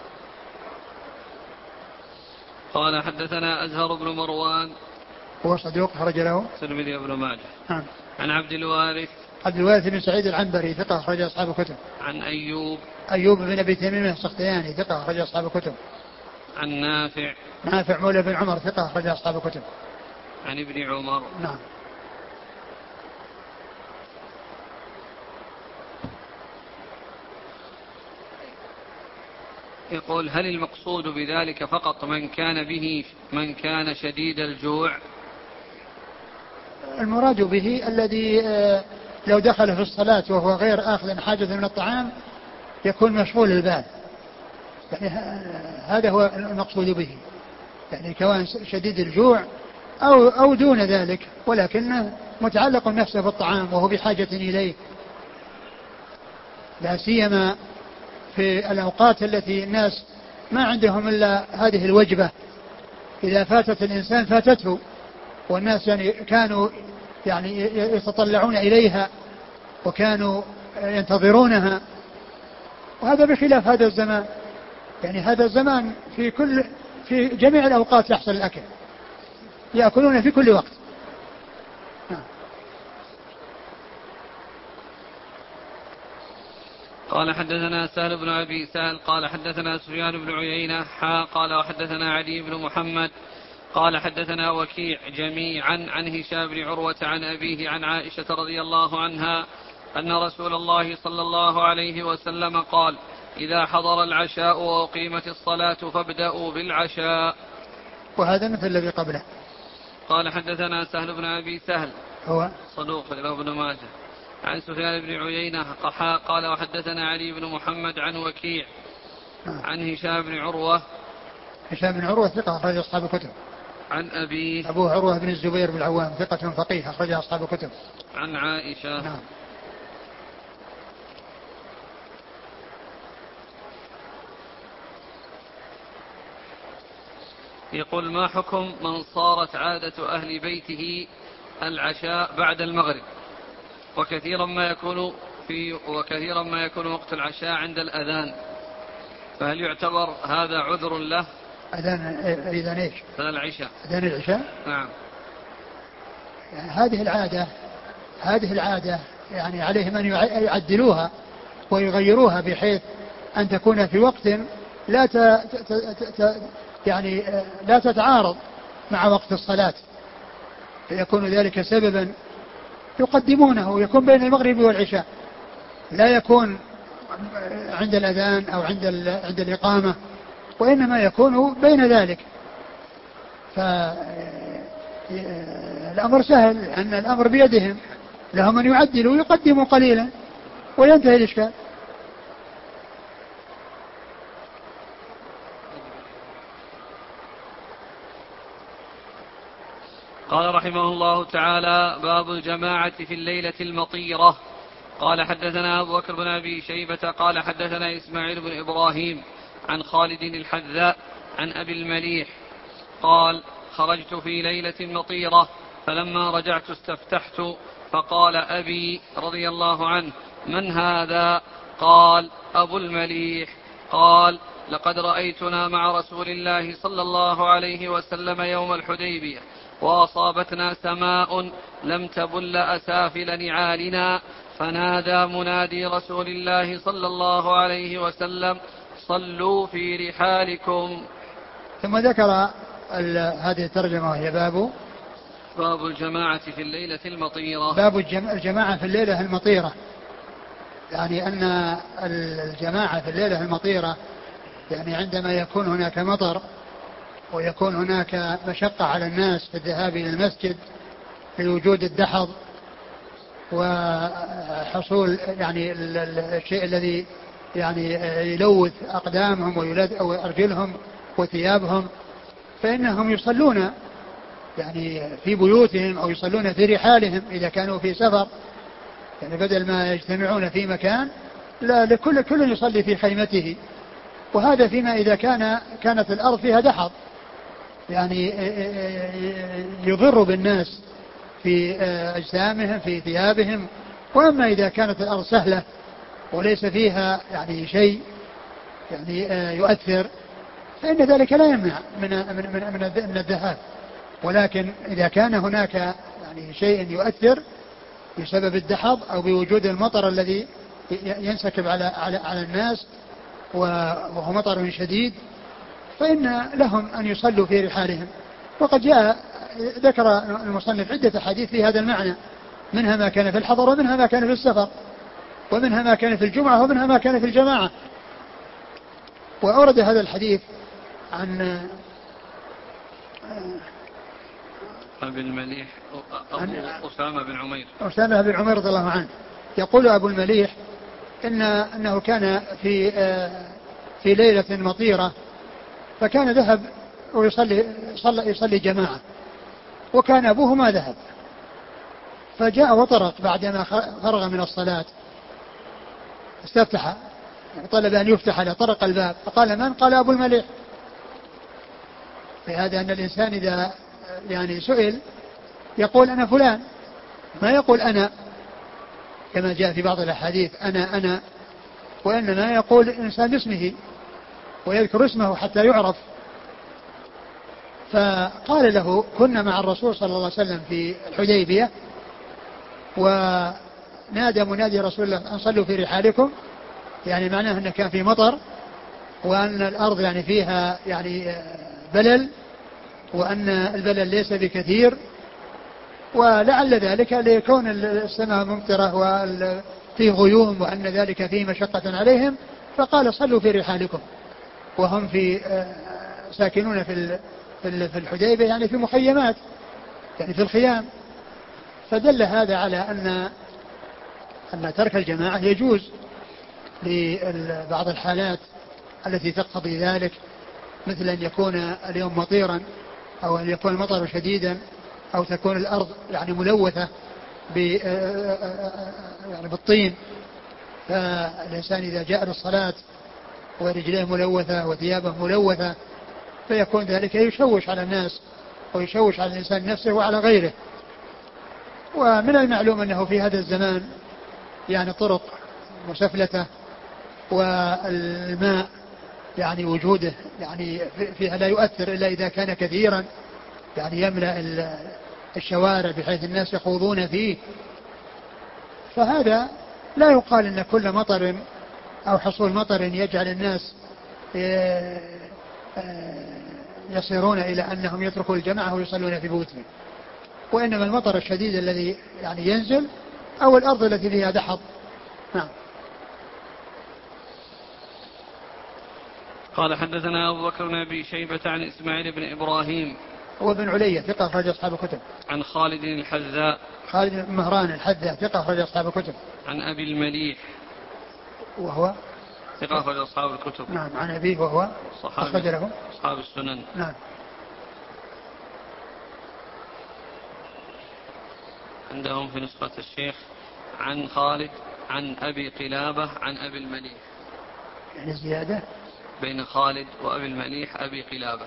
قال حدثنا أزهر بن مروان هو صدوق خرج له الترمذي وابن ماجه. نعم. عن عبد الوارث عبد الوارث بن سعيد العنبري ثقة أخرج أصحاب الكتب. عن أيوب أيوب بن أبي تميم السختياني ثقة أخرج أصحاب الكتب. عن نافع نافع مولى بن عمر ثقة أخرج أصحاب الكتب. عن ابن عمر. نعم. يقول هل المقصود بذلك فقط من كان به من كان شديد الجوع؟ المراد به الذي لو دخل في الصلاة وهو غير آخذ حاجة من الطعام يكون مشغول البال، يعني هذا هو المقصود به، يعني كون شديد الجوع أو, أو دون ذلك ولكنه متعلق نفسه بالطعام وهو بحاجة إليه، لا سيما في الأوقات التي الناس ما عندهم إلا هذه الوجبة، إذا فاتت الإنسان فاتته، والناس يعني كانوا يعني يتطلعون إليها وكانوا ينتظرونها، وهذا بخلاف هذا الزمان. يعني هذا الزمان في كل في جميع الأوقات يحصل الأكل، يأكلون في كل وقت. قال حدثنا سهل بن أبي سهل قال حدثنا سفيان بن عيينة حا قال وحدثنا علي بن محمد قال حدثنا وكيع جميعا عن هشام بن عروة عن أبيه عن عائشة رضي الله عنها أن رسول الله صلى الله عليه وسلم قال إذا حضر العشاء وأقيمت الصلاة فابدأوا بالعشاء. وهذا مثل الذي قبله. قال حدثنا سهل بن أبي سهل هو صدوق له ابن ماجه عن سفيان بن عيينة قحاء قال وحدثنا علي بن محمد عن وكيع عن هشام بن عروة. هشام بن عروة ثقة أخرج أصحاب الكتب. عن أبيه أبوه عروة بن الزبير بن العوام ثقة فقيه أخرج أصحاب الكتب. عن عائشة. نعم. يقول ما حكم من صارت عادة أهل بيته العشاء بعد المغرب وكثيرا ما يكون في وكثيرا ما يكون وقت العشاء عند الأذان، فهل يعتبر هذا عذر له؟ أذان أذان إيش؟ أذان العشاء. أذان العشاء. نعم. يعني هذه العادة هذه العادة يعني عليهم أن يعدلوها ويغيروها بحيث أن تكون في وقت لا ت... ت... ت... يعني لا تتعارض مع وقت الصلاة، فيكون ذلك سببا يقدمونه، ويكون بين المغرب والعشاء، لا يكون عند الأذان أو عند عند الإقامة، وإنما يكون بين ذلك. فالأمر سهل، أن الأمر بيدهم، لهم أن يعدلوا ويقدموا قليلا وينتهي الإشكال. قال رحمه الله تعالى: باب الجماعة في الليلة المطيرة. قال حدثنا أبو بكر بن أبي شيبة قال حدثنا إسماعيل بن إبراهيم عن خالد الحذاء عن أبي المليح قال: خرجت في ليلة مطيرة فلما رجعت استفتحت فقال أبي رضي الله عنه: من هذا؟ قال: أبو المليح. قال: لقد رأيتنا مع رسول الله صلى الله عليه وسلم يوم الحديبية وأصابتنا سماء لم تبل أسافل نعالنا، فنادى منادي رسول الله صلى الله عليه وسلم: صلوا في رحالكم. ثم ذكر هذه الترجمة وهي باب باب الجماعة في الليلة المطيرة. باب الجماعة في الليلة المطيرة، يعني أن الجماعة في الليلة المطيرة يعني عندما يكون هناك مطر ويكون هناك مشقة على الناس في الذهاب إلى المسجد لوجود الدحض وحصول يعني الشيء الذي يعني يلوث أقدامهم ويلد أو أرجلهم وثيابهم، فإنهم يصلون يعني في بيوتهم أو يصلون في رحالهم إذا كانوا في سفر، يعني بدل ما يجتمعون في مكان لا، لكل كل يصلي في خيمته. وهذا فيما إذا كان كانت الأرض فيها دحض يعني يضر بالناس في أجسامهم في ثيابهم. وأما إذا كانت الأرض سهلة وليس فيها يعني شيء يعني يؤثر فإن ذلك لا يمنع من من من من الذهاب. ولكن إذا كان هناك يعني شيء يؤثر بسبب الدحض أو بوجود المطر الذي ينسكب على على على الناس وهو مطر شديد، فإن لهم أن يصلوا في رحالهم. وقد جاء ذكر المصنف عدة حديث في هذا المعنى، منها ما كان في الحضر ومنها ما كان في السفر ومنها ما كان في الجمعة ومنها ما كان في الجماعة. وأورد هذا الحديث عن أبي المليح أسامة بن عمير أسامة بن عمير رضي الله عنه يقول أبو المليح إن أنه كان في في ليلة مطيرة فكان ذهب ويصلي صلى يصلي جماعة، وكان أبوه ما ذهب، فجاء وطرق بعدما فرغ من الصلاة استفتح يعني طلب أن يفتح له، طرق الباب فقال: من؟ قال: أبو المليح. فهذا أن الإنسان إذا يعني سئل يقول: أنا فلان، ما يقول أنا كما جاء في بعض الأحاديث أنا أنا وإنما يقول الإنسان باسمه ويذكر اسمه حتى يعرف. فقال له: كنا مع الرسول صلى الله عليه وسلم في الحديبية ونادى منادي رسول الله أن صلوا في رحالكم، يعني معناه أنه كان في مطر وأن الأرض يعني فيها يعني بلل وأن البلل ليس بكثير، ولعل ذلك ليكون السماء ممطرة وفيه غيوم وأن ذلك فيه مشقة عليهم، فقال: صلوا في رحالكم، وهم في ساكنون في في الحديبية يعني في مخيمات يعني في الخيام. فدل هذا على أن أن ترك الجماعة يجوز لبعض الحالات التي تقتضي ذلك، مثل أن يكون اليوم مطيرا أو أن يكون المطر شديدا أو تكون الأرض يعني ملوثة يعني بالطين، فالإنسان إذا جاء للصلاة ورجليه ملوثة وثيابه ملوثة فيكون ذلك يشوش على الناس ويشوش على الإنسان نفسه وعلى غيره. ومن المعلوم أنه في هذا الزمان يعني طرق مسفلتة والماء يعني وجوده يعني فيها لا يؤثر إلا إذا كان كثيرا يعني يملأ الشوارع بحيث الناس يخوضون فيه. فهذا لا يقال أن كل مطر أو حصول مطر يجعل الناس يصيرون إلى أنهم يتركوا الجماعة ويصلون في بيوتهم، وإنما المطر الشديد الذي يعني ينزل أو الأرض التي فيها دحض. نعم. قال حدثنا أبو بكر بن أبي شيبة عن إسماعيل بن إبراهيم هو بن علية ثقة أخرج أصحاب الكتب. عن خالد الحذاء خالد بن مهران الحذاء ثقة أخرج أصحاب الكتب. عن أبي المليح وهو ثقة أخرج أصحاب الكتب. نعم. عن أبيه وهو أخرج له أصحاب السنن. نعم. عندهم في نسخة الشيخ عن خالد عن أبي قلابة عن أبي المليح، يعني زيادة بين خالد وأبي المليح أبي قلابة.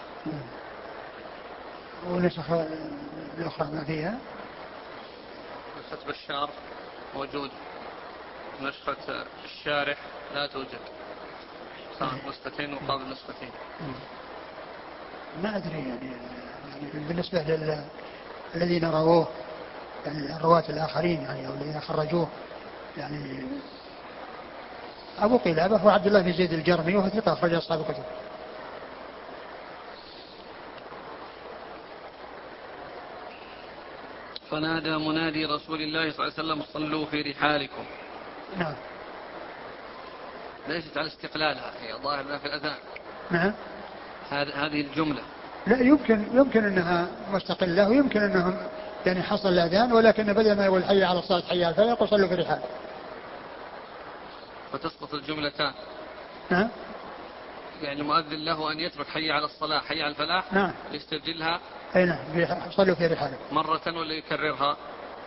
ونسخة الأخرى ما فيها نسخة بشار موجود، نسخة الشارح لا توجد، صارت نسختين مقابل نسختين. ما أدري يعني بالنسبة للذين رووه الرواة الآخرين يعني أو الذين خرجوه، يعني أبو قلابة هو عبد الله بن زيد الجرمي وهو ثقة أخرج أصحاب الكتب. فنادى منادي رسول الله صلى الله عليه وسلم صلوا في رحالكم. نعم. ليست على استقلالها، هي ظاهر ما في الأذان. نعم. هذه الجملة لا يمكن يمكن أنها مستقلة، ويمكن أنهم يعني حصل الأذان، ولكن بدل ما يقول حي على الصلاة حي على الفلاح يقول صلوا في رحال، فتسقط الجملتان. نعم. يعني المؤذن له أن يترك حي على الصلاة حي على الفلاح، نعم، يستبدلها أي نعم صلوا في رحالكم مرة ولا يكررها؟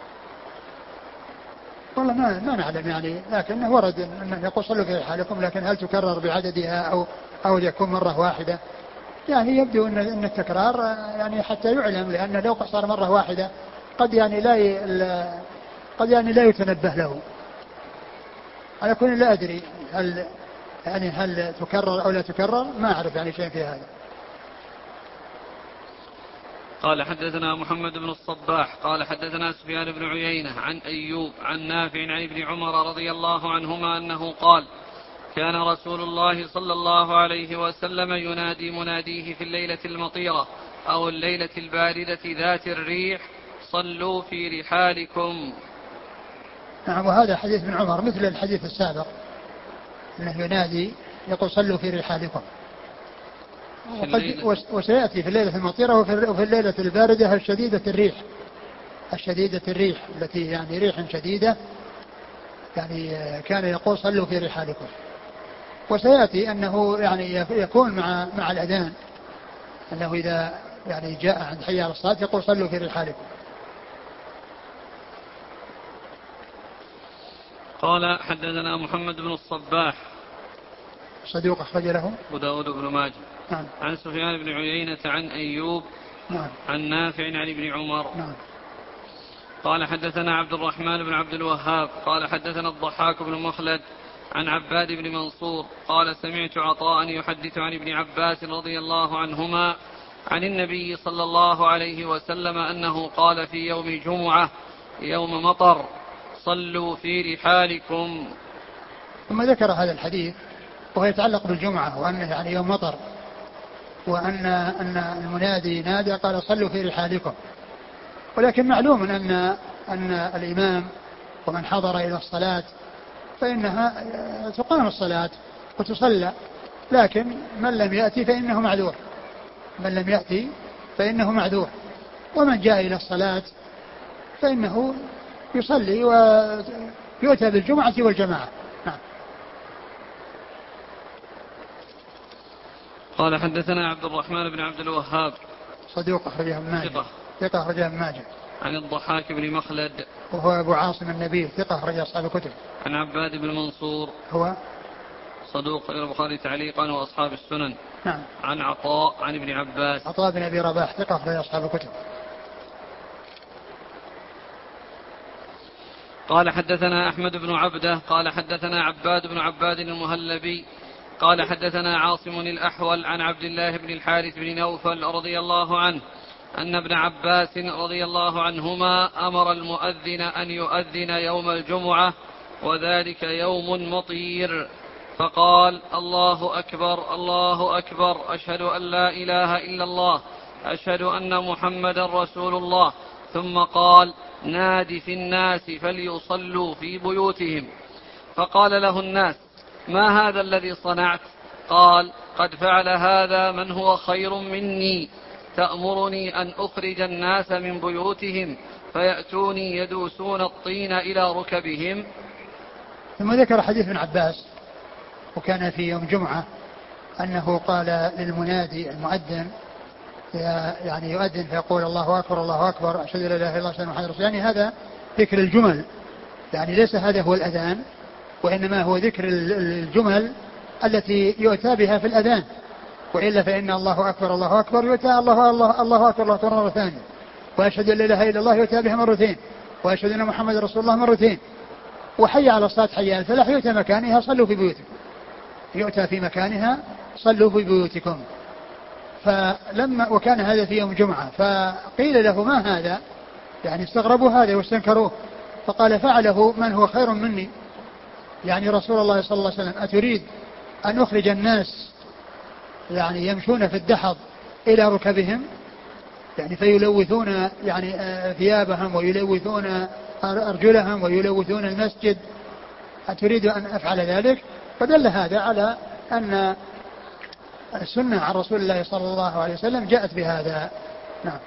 والله ما ما نعلم يعني، لكنه ورد أنه يقول صلوا في رحالكم، لكن هل تكرر بعددها أو أو يكون مرة واحدة؟ يعني يبدو أن أن التكرار يعني حتى يعلم، لأن لو صار مرة واحدة قد يعني لا ي... قد يعني لا يتنبه له. على كل لا أدري هل يعني هل تكرر أو لا تكرر، ما أعرف يعني شيء في هذا. قال حدثنا محمد بن الصباح قال حدثنا سفيان بن عيينة عن أيوب عن نافع عن ابن عمر رضي الله عنهما أنه قال كان رسول الله صلى الله عليه وسلم ينادي مناديه في الليلة المطيرة أو الليلة الباردة ذات الريح صلوا في رحالكم. نعم. وهذا حديث ابن عمر مثل الحديث السابق، أنه ينادي يقول صلوا في رحالكم. وقد وسيأتي في الليلة المطيرة وفي الليلة الباردة الشديدة الريح الشديدة الريح التي يعني ريح شديدة، يعني كان يقول صلوا في رحالكم. وسيأتي أنه يعني يكون مع مع الأذان، أنه إذا يعني جاء عند حي على الصلاة يقول صلوا في رحالكم. قال حدثنا محمد بن الصباح صدوق أخرج له أبو داود بن ماجه. نعم. عن سفيان بن عيينة عن أيوب نعم. عن نافع عن ابن عمر. نعم. قال حدثنا عبد الرحمن بن عبد الوهاب قال حدثنا الضحاك بن مخلد عن عباد بن منصور قال سمعت عطاء يحدث عن ابن عباس رضي الله عنهما عن النبي صلى الله عليه وسلم أنه قال في يوم جمعة يوم مطر صلوا في رحالكم. ثم ذكر هذا الحديث وهو يتعلق بالجمعة، وأنه يعني يوم مطر، وأن أن المنادي نادى قال صلوا في رحالكم. ولكن معلوم أن أن الإمام ومن حضر إلى الصلاة فإنها تقام الصلاة وتصلى، لكن من لم يأتي فإنه معذور من لم يأتي فإنه معذور ومن جاء إلى الصلاة فإنه يصلي ويؤتى بالجمعة والجماعة. نعم. قال حدثنا عبد الرحمن بن عبد الوهاب صدوق أخرجه ابن ماجه. ثقة أخرجه ابن ماجه. عن الضحاك بن مخلد وهو أبو عاصم النبيل ثقة أخرج أصحاب الكتب. عن عباد بن منصور هو صدوق إلى البخاري تعليقا وأصحاب السنن. نعم. عن عطاء عن ابن عباس عطاء بن أبي رباح ثقة أخرج أصحاب الكتب. قال حدثنا أحمد بن عبده قال حدثنا عباد بن عباد المهلبي قال حدثنا عاصم الأحول عن عبد الله بن الحارث بن نوفل رضي الله عنه أن ابن عباس رضي الله عنهما أمر المؤذن أن يؤذن يوم الجمعة وذلك يوم مطير فقال: الله أكبر الله أكبر، أشهد أن لا إله إلا الله، أشهد أن محمدا رسول الله. ثم قال: ناد في الناس فليصلوا في بيوتهم. فقال له الناس: ما هذا الذي صنعت؟ قال: قد فعل هذا من هو خير مني، تأمرني أن أخرج الناس من بيوتهم فيأتوني يدوسون الطين إلى ركبهم. ثم ذكر حديث ابن عباس، وكان في يوم جمعة أنه قال للمنادي المؤذن يعني يؤذن فيقول: الله أكبر الله أكبر، أشهد أن لا إله إلا الله، أشهد أن محمدا رسول الله. يعني هذا ذكر الجمل، يعني ليس هذا هو الأذان، وإنما هو ذكر الجمل التي يؤتى بها في الأذان. وإلا فإن الله أكبر الله أكبر يؤتى الله الله الله أكبر الله أكبر مرة ثانية، وأشهد أن لا إله إلا الله يؤتى بها مرتين، وأشهد أن محمدا رسول الله مرتين، وحي على الصلاة حي على الفلاح يؤتى مكانها صلوا في بيوتكم، يؤتى في مكانها صلوا في بيوتكم. فلما وكان هذا في يوم جمعة فقيل له: ما هذا؟ يعني استغربوا هذا واستنكروه. فقال: فعله من هو خير مني، يعني رسول الله صلى الله عليه وسلم. أتريد أن أخرج الناس يعني يمشون في الدحض إلى ركبهم، يعني فيلوثون يعني ثيابهم ويلوثون أرجلهم ويلوثون المسجد، أتريد أن أفعل ذلك؟ فدل هذا على أن السنة عن رسول الله صلى الله عليه وسلم جاءت بهذا. نعم.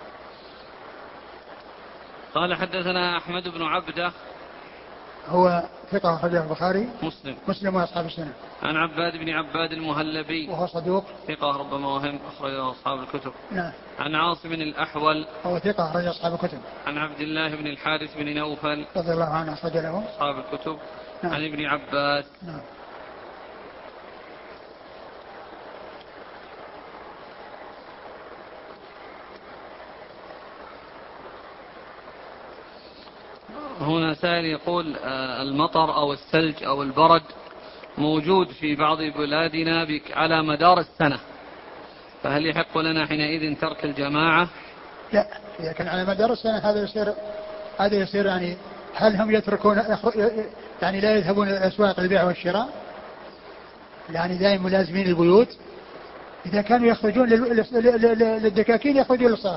قال: حدثنا أحمد بن عبده، هو ثقة أخرجه البخاري مسلم مسلم وأصحاب السنة. عن عباد بن عباد المهلبي وهو صدوق ثقة ربما وهم، أخرجه أصحاب الكتب. نعم. عن عاصم الأحول وهو ثقة أخرج أصحاب الكتب. عن عبد الله بن الحارث بن نوفل رضي الله عنه أخرج له أصحاب الكتب. نعم. عن ابن عباس. نعم. هنا سائل يقول: المطر أو الثلج أو البرد موجود في بعض بلادنا على مدار السنة، فهل يحق لنا حينئذ ترك الجماعة؟ لا، إذا كان على مدار السنة هذا يصير هذا يصير يعني هل هم يتركون يعني لا يذهبون إلى الأسواق للبيع والشراء، يعني دائما ملازمين البيوت؟ إذا كانوا يخرجون للدكاكين يخرجون للصلاة.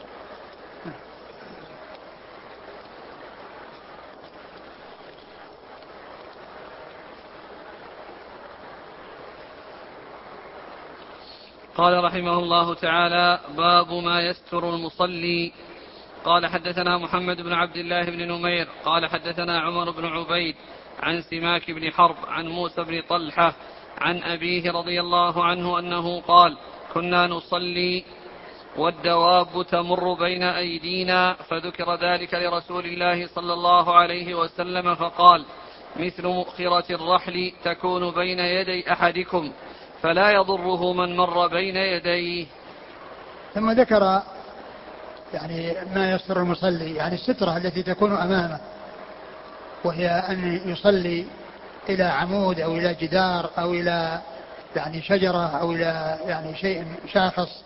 قال رحمه الله تعالى: باب ما يستر المصلي. قال: حدثنا محمد بن عبد الله بن نمير قال: حدثنا عمر بن عبيد عن سماك بن حرب عن موسى بن طلحة عن أبيه رضي الله عنه أنه قال: كنا نصلي والدواب تمر بين أيدينا، فذكر ذلك لرسول الله صلى الله عليه وسلم فقال: مثل مؤخرة الرحل تكون بين يدي أحدكم فلا يضره من مر بين يديه. ثم ذكر يعني ما يستر المصلي، يعني السترة التي تكون أمامه، وهي أن يصلي إلى عمود أو إلى جدار أو إلى يعني شجرة أو إلى يعني شيء شاخص.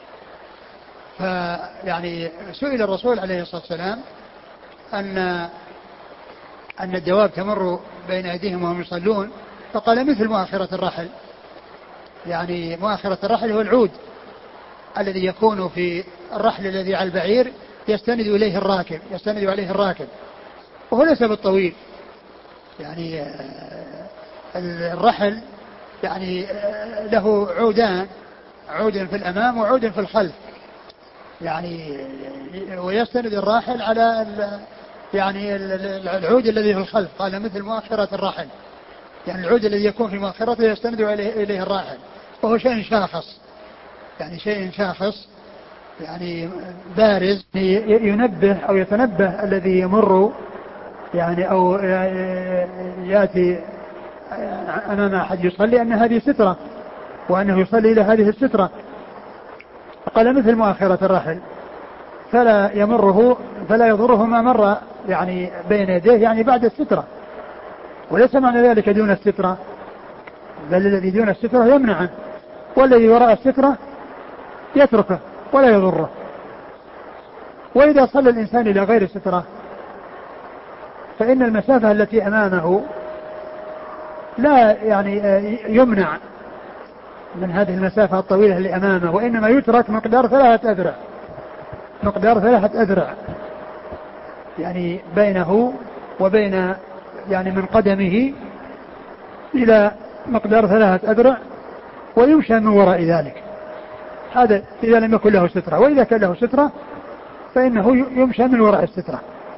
فيعني سئل الرسول عليه الصلاة والسلام أن أن الدواب تمر بين أيديهم وهم يصلون، فقال: مثل مؤخرة الرحل. يعني مؤخرة الرحل هو العود الذي يكون في الرحل الذي على البعير يستند إليه الراكب يستند عليه الراكب وهو ليس بالطويل. يعني الرحل يعني له عودان، عود في الأمام وعود في الخلف، يعني ويستند الراحل على يعني العود الذي في الخلف. قال: مثل مؤخرة الرحل، يعني العود الذي يكون في مؤخرته يستند إليه الراحل، وهو شيء شاخص، يعني شيء شاخص يعني بارز ينبه أو يتنبه الذي يمر يعني أو يأتي أمام أحد يصلي أن هذه سترة وأنه يصلي إلى هذه السترة. قال: مثل مؤخرة الرحل فلا يمره فلا يضره ما مر يعني بين يديه، يعني بعد السترة، وليس معنى ذلك دون السترة، بل الذي دون السترة يمنعه، والذي وراء السترة يتركه ولا يضره. وإذا صلى الإنسان إلى غير السترة فإن المسافة التي أمامه لا يعني يمنع من هذه المسافة الطويلة اللي أمامه، وإنما يترك مقدار ثلاثة أذرع، مقدار ثلاثة أذرع يعني بينه وبين يعني من قدمه إلى مقدار ثلاثة أذرع، ويمشى من وراء ذلك. هذا إذا لم يكن له سترة، وإذا كان له سترة فإنه يمشى من وراء السترة.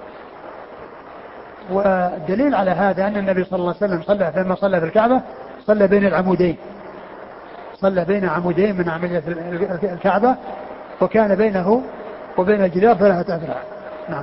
والدليل على هذا أن النبي صلى الله عليه وسلم صلى لما صلى في الكعبة صلى بين العمودين، صلى بين عمودين من عملية الكعبة، وكان بينه وبين الجدار ثلاثة أذرع. نعم.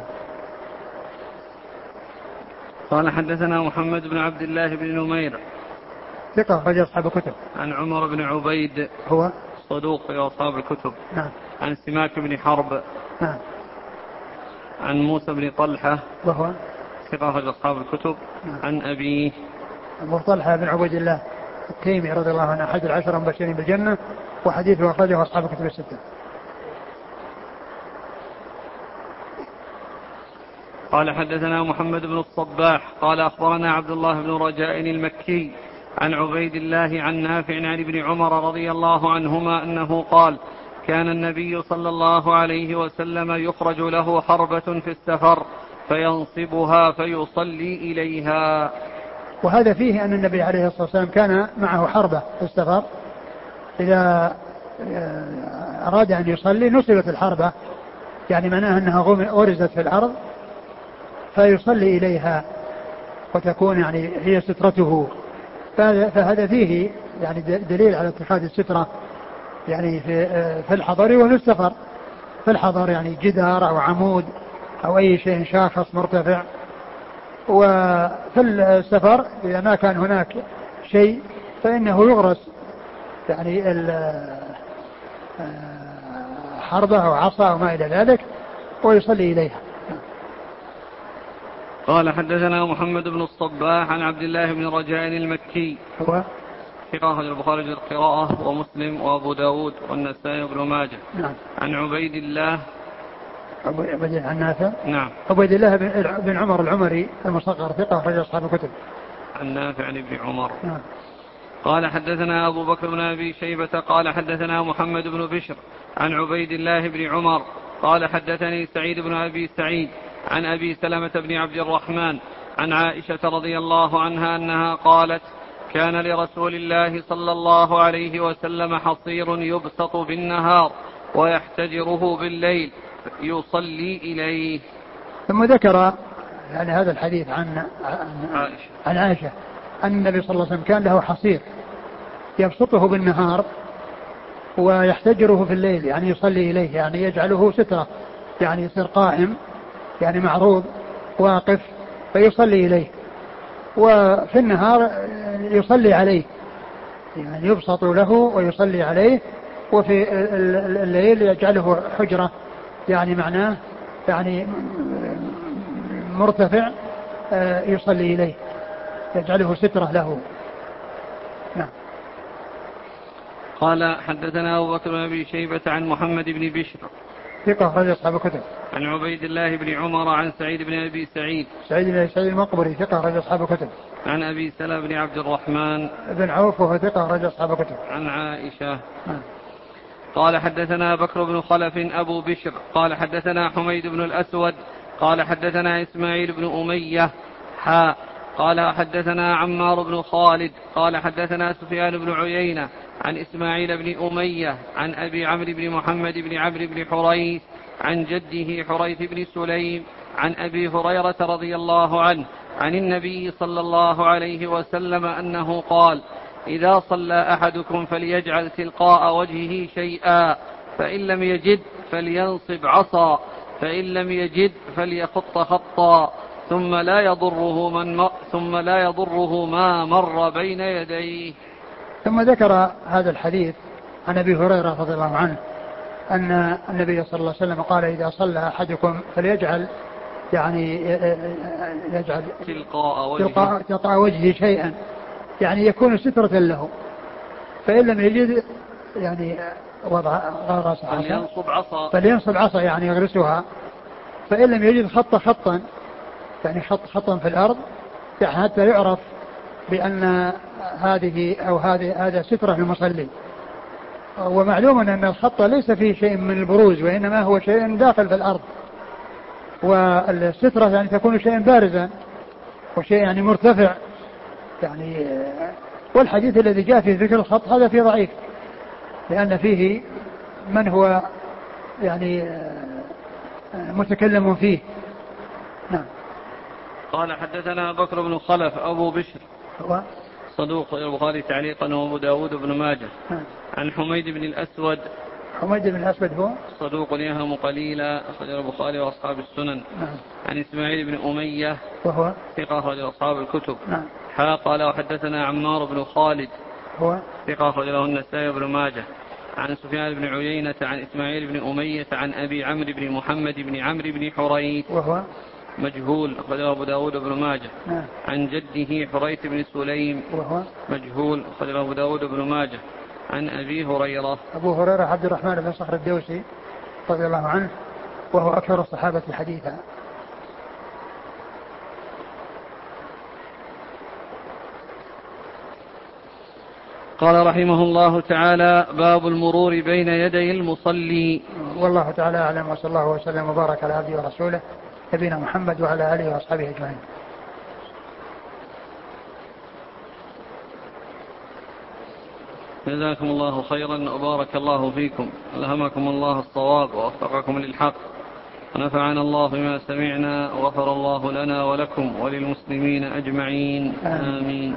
قال حدثنا محمد بن عبد الله بن نمير ثقة أخرج أصحاب الكتب. عن عمر بن عبيد هو صدوق في أصحاب الكتب. نعم. عن سماك بن حرب. نعم. عن موسى بن طلحة وهو ثقة أخرج أصحاب الكتب. نعم. عن أبيه أبو طلحة بن عبيد الله التيمي رضي الله عنه أحد العشرة المبشرين بالجنة، وحديثه أخرجه أصحاب الكتب الستة. قال حدثنا محمد بن الصباح قال أخبرنا عبد الله بن رجاء المكي عن عبيد الله عن نافع عن ابن عمر رضي الله عنهما أنه قال كان النبي صلى الله عليه وسلم يخرج له حربة في السفر فينصبها فيصلي إليها. وهذا فيه أن النبي عليه الصلاة والسلام كان معه حربة في السفر، إذا أراد أن يصلي نصبت الحربة، يعني معناها أنها غرزت في الأرض فيصلي إليها وتكون يعني هي سترته. فهذا فيه يعني دليل على اتخاذ السترة يعني في في الحضر وفي السفر. في الحضر يعني جدار أو عمود أو أي شيء شاخص مرتفع، وفي السفر إذا ما كان هناك شيء فإنه يغرس يعني حربة أو عصا أو ما إلى ذلك ويصلي إليها. قال حدثنا محمد بن الصباح عن عبد الله بن رجاء المكي هو ثقة أخرج البخاري في القراءة ومسلم وأبو داود والنسائي وابن ماجه. نعم. عن عبيد الله عبيد الله عن نافع. نعم. عبيد الله بن عمر العمري المصغر ثقة أخرج أصحاب الكتب. عن نافع عن ابن عمر. نعم. قال حدثنا أبو بكر بن أبي شيبة قال حدثنا محمد بن بشر عن عبيد الله بن عمر قال حدثني سعيد بن أبي سعيد عن أبي سلمة بن عبد الرحمن عن عائشة رضي الله عنها أنها قالت كان لرسول الله صلى الله عليه وسلم حصير يبسط بالنهار ويحتجره بالليل يصلي إليه. ثم ذكر يعني هذا الحديث عن عائشة. عن عائشة أن النبي صلى الله عليه وسلم كان له حصير يبسطه بالنهار ويحتجره في الليل، يعني يصلي إليه، يعني يجعله سترة، يعني يصير قائم يعني معروض واقف فيصلي إليه، وفي النهار يصلي عليه يعني يبسط له ويصلي عليه، وفي الليل يجعله حجرة يعني معناه يعني مرتفع يصلي إليه، يجعله سترة له. نعم. قال حدثنا أبو بكر بن أبي شيبة عن محمد بن بشر ثقة أخرج أصحاب الكتب. عن عبيد الله بن عمر عن سعيد بن أبي سعيد سعيد بن سعيد المقبري ثقة أخرج أصحاب الكتب. عن أبي سلمة بن عبد الرحمن بن عوف وهو ثقة أخرج أصحاب الكتب. عن عائشة. نعم. قال حدثنا بكر بن خلف أبو بشر قال حدثنا حميد بن الأسود قال حدثنا إسماعيل بن أمية حاء قال حدثنا عمار بن خالد قال حدثنا سفيان بن عيينة عن إسماعيل بن أمية عن أبي عمرو بن محمد بن عمرو بن حريث عن جده حريث بن سليم عن أبي هريرة رضي الله عنه عن النبي صلى الله عليه وسلم أنه قال إذا صلى أحدكم فليجعل تلقاء وجهه شيئا فإن لم يجد فلينصب عصا فإن لم يجد فليخط خطا ثم لا يضره من م... ثم لا يضره ما مر بين يديه. ثم ذكر هذا الحديث عن أبي هريرة رضي الله عنه أن النبي صلى الله عليه وسلم قال إذا صلى أحدكم فليجعل يعني يجعل تلقاء وجهه, تلقاء... تلقاء وجهه شيئا يعني يكون سترة له، فإن لم يجد يعني وضع غرس عصا فلينصب عصا فلينصب عصا يعني يغرسها، فإن لم يجد خط خطا يعني خط خطا في الأرض يعني حتى يعرف بأن هذه أو هذه هذا سترة للمصلي. ومعلوم أن الخط ليس فيه شيء من البروز وإنما هو شيء داخل في الأرض، والسترة يعني تكون شيء بارزا وشيء يعني مرتفع يعني. والحديث الذي جاء في ذكر الخط هذا فيه ضعيف، لأن فيه من هو يعني متكلم فيه. نعم. قال حدثنا بكر بن خلف أبو بشر هو صدوق البخاري تعليقا وأبو داود بن ماجه. نعم. عن حميد بن الأسود حميد بن الأسود هو صدوق يهم قليلا أخرج البخاري وأصحاب السنن. نعم. عن إسماعيل بن أمية وهو ثقة أخرج أصحاب الكتب. نعم. حا قال وحدثنا عمار بن خالد هو ثقة أخرج له النسائي بن ماجه. عن سفيان بن عيينة عن إسماعيل بن أمية عن أبي عمرو بن محمد بن عمرو بن حريث وهو مجهول أخرجه أبو داود بن ماجه. نعم. عن جده حريث بن سليم وهو مجهول أخرجه أبو داود بن ماجه. عن أبي هريرة أبو هريرة عبد الرحمن بن صخر الدوسي رضي الله عنه وهو أكثر الصحابة حديثا. قال رحمه الله تعالى باب المرور بين يدي المصلي. والله تعالى أعلم، وصلى الله وسلم وبارك على عبده ورسوله نبينا محمد وعلى آله وأصحابه أجمعين. جزاكم الله خيرا وبارك الله فيكم، ألهمكم الله الصواب ووفقكم للحق، ونفعنا الله بما سمعنا وغفر الله لنا ولكم وللمسلمين أجمعين آمين, آمين.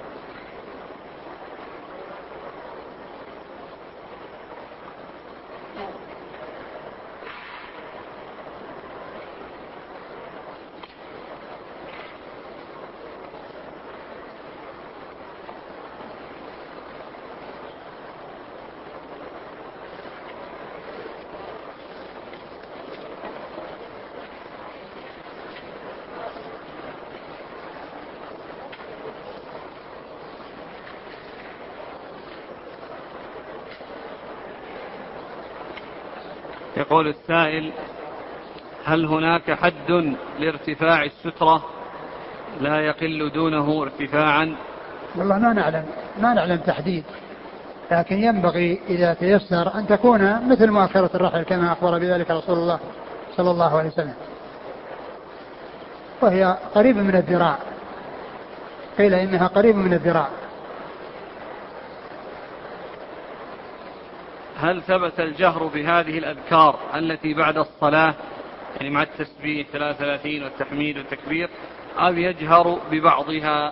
يقول السائل: هل هناك حد لارتفاع السترة لا يقل دونه ارتفاعا؟ والله ما نعلم ما نعلم تحديد، لكن ينبغي إذا تيسر أن تكون مثل مؤخرة الرحل كما أخبر بذلك رسول الله صلى الله عليه وسلم، وهي قريبة من الذراع، قيل إنها قريبة من الذراع. هل ثبت الجهر بهذه الأذكار التي بعد الصلاة، يعني مع التسبيح ثلاثة وثلاثين والتحميد والتكبير، أو يجهر ببعضها؟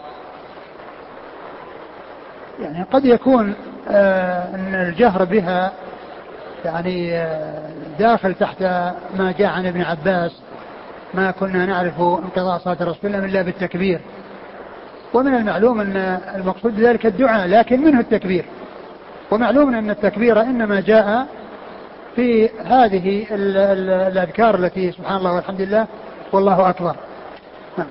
يعني قد يكون آه أن الجهر بها يعني آه داخل تحت ما جاء عن ابن عباس: ما كنا نعرف انقضاء صلاة الرسول إلا بالتكبير. ومن المعلوم أن المقصود بذلك الدعاء، لكن منه التكبير، ومعلوم أن التكبير إنما جاء في هذه ال ال الأذكار التي سبحان الله والحمد لله والله أكبر. نعم.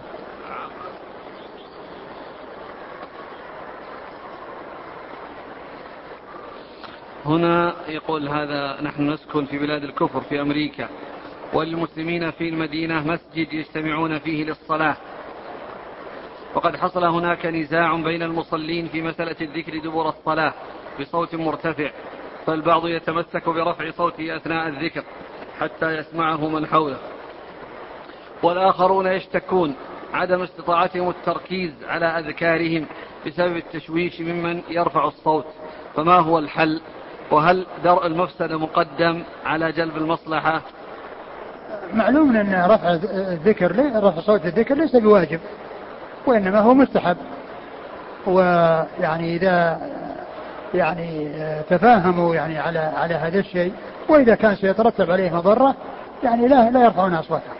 هنا يقول هذا: نحن نسكن في بلاد الكفر في أمريكا، والمسلمين في المدينة مسجد يجتمعون فيه للصلاة، وقد حصل هناك نزاع بين المصلين في مسألة الذكر دبر الصلاة بصوت مرتفع، فالبعض يتمسك برفع صوته أثناء الذكر حتى يسمعه من حوله، والآخرون يشتكون عدم استطاعتهم التركيز على أذكارهم بسبب التشويش ممن يرفع الصوت، فما هو الحل؟ وهل درء المفسدة مقدم على جلب المصلحة؟ معلوم أن رفع الذكر رفع صوت الذكر ليس بواجب، وإنما هو مستحب، ويعني إذا يعني تفاهموا يعني على على هذا الشيء، وإذا كان سيترتب عليه مضرة يعني لا لا يرفعون أصواتهم.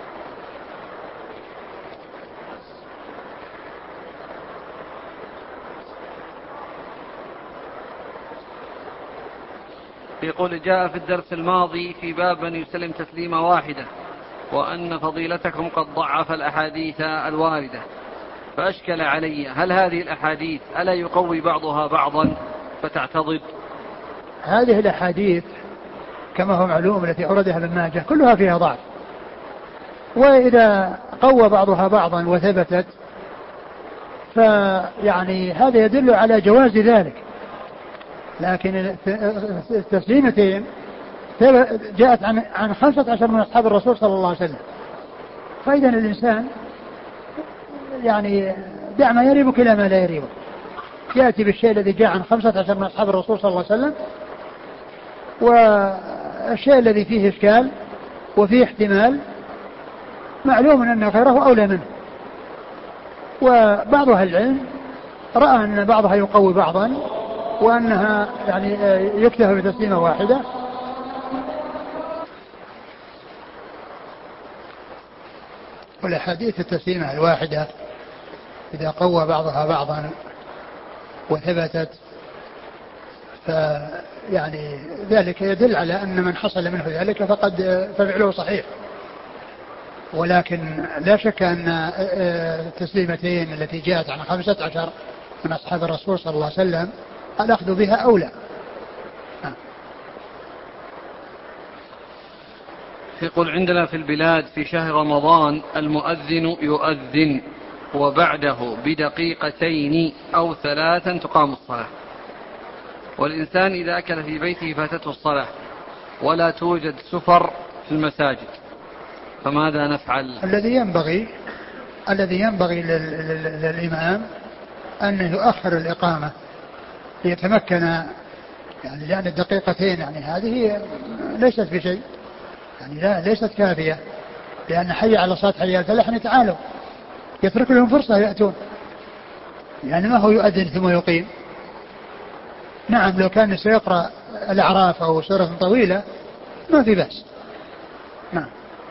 يقول: جاء في الدرس الماضي في باب من يسلم تسليمة واحدة، وأن فضيلتكم قد ضعف الأحاديث الواردة، فأشكل علي هل هذه الأحاديث ألا يقوي بعضها بعضا فتعتضد؟ هذه الأحاديث كما هو معلوم التي أوردها ابن ماجه كلها فيها ضعف، وإذا قوى بعضها بعضا وثبتت فيعني هذا يدل على جواز ذلك. لكن التسليمتين جاءت عن عن خمسة عشر من أصحاب الرسول صلى الله عليه وسلم. فإذا الإنسان يعني دع ما يريبك إلى ما لا يريبك، يأتي بالشيء الذي جاء عن خمسة عشر من أصحاب الرسول صلى الله عليه وسلم، والشيء الذي فيه إشكال وفيه احتمال معلوم أن غيره أولى منه. وبعض أهل العلم رأى أن بعضها يقوي بعضا وأنها يعني يكتفى بتسليمة واحدة. والأحاديث التسليمة الواحدة إذا قوى بعضها بعضا وثبتت فيعني ذلك يدل على أن من حصل منه ذلك فقد ففعله صحيح. ولكن لا شك أن التسليمتين التي جاءت عن خمسة عشر من أصحاب الرسول صلى الله عليه وسلم الأخذ بها أولى. يقول عندنا في البلاد في شهر رمضان المؤذن يؤذن وبعده بدقيقتين أو ثلاثا تقام الصلاة، والإنسان إذا أكل في بيته فاتته الصلاة ولا توجد سفر في المساجد فماذا نفعل؟ الذي ينبغي الذي ينبغي للإمام أن يؤخر الإقامة ليتمكن، يعني لأن الدقيقتين يعني هذه ليست بشيء، يعني لا ليست كافية، لأن حي على صلاة حي على الفلاح تعالوا يترك لهم فرصة يأتون، يعني ما هو يؤذن ثم يقيم. نعم لو كان سيقرأ الأعراف أو سورة طويلة ما في بأس. نعم.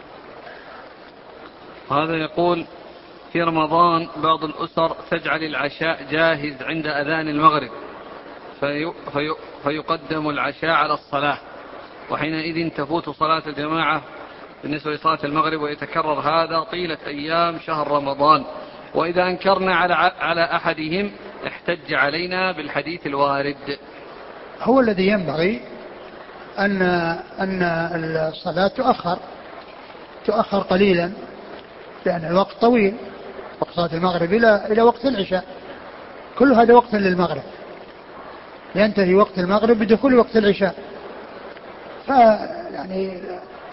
هذا يقول في رمضان بعض الأسر تجعل العشاء جاهز عند أذان المغرب في في فيقدم العشاء على الصلاة، وحينئذ تفوت صلاة الجماعة بالنسبة لصلاة المغرب، ويتكرر هذا طيلة أيام شهر رمضان، وإذا أنكرنا على على أحدهم احتج علينا بالحديث الوارد. هو الذي ينبغي أن أن الصلاة تؤخر تؤخر قليلا، لأن الوقت طويل، وقت صلاة المغرب إلى إلى وقت العشاء، كل هذا وقت للمغرب، ينتهي وقت المغرب بدخول وقت العشاء. فيعني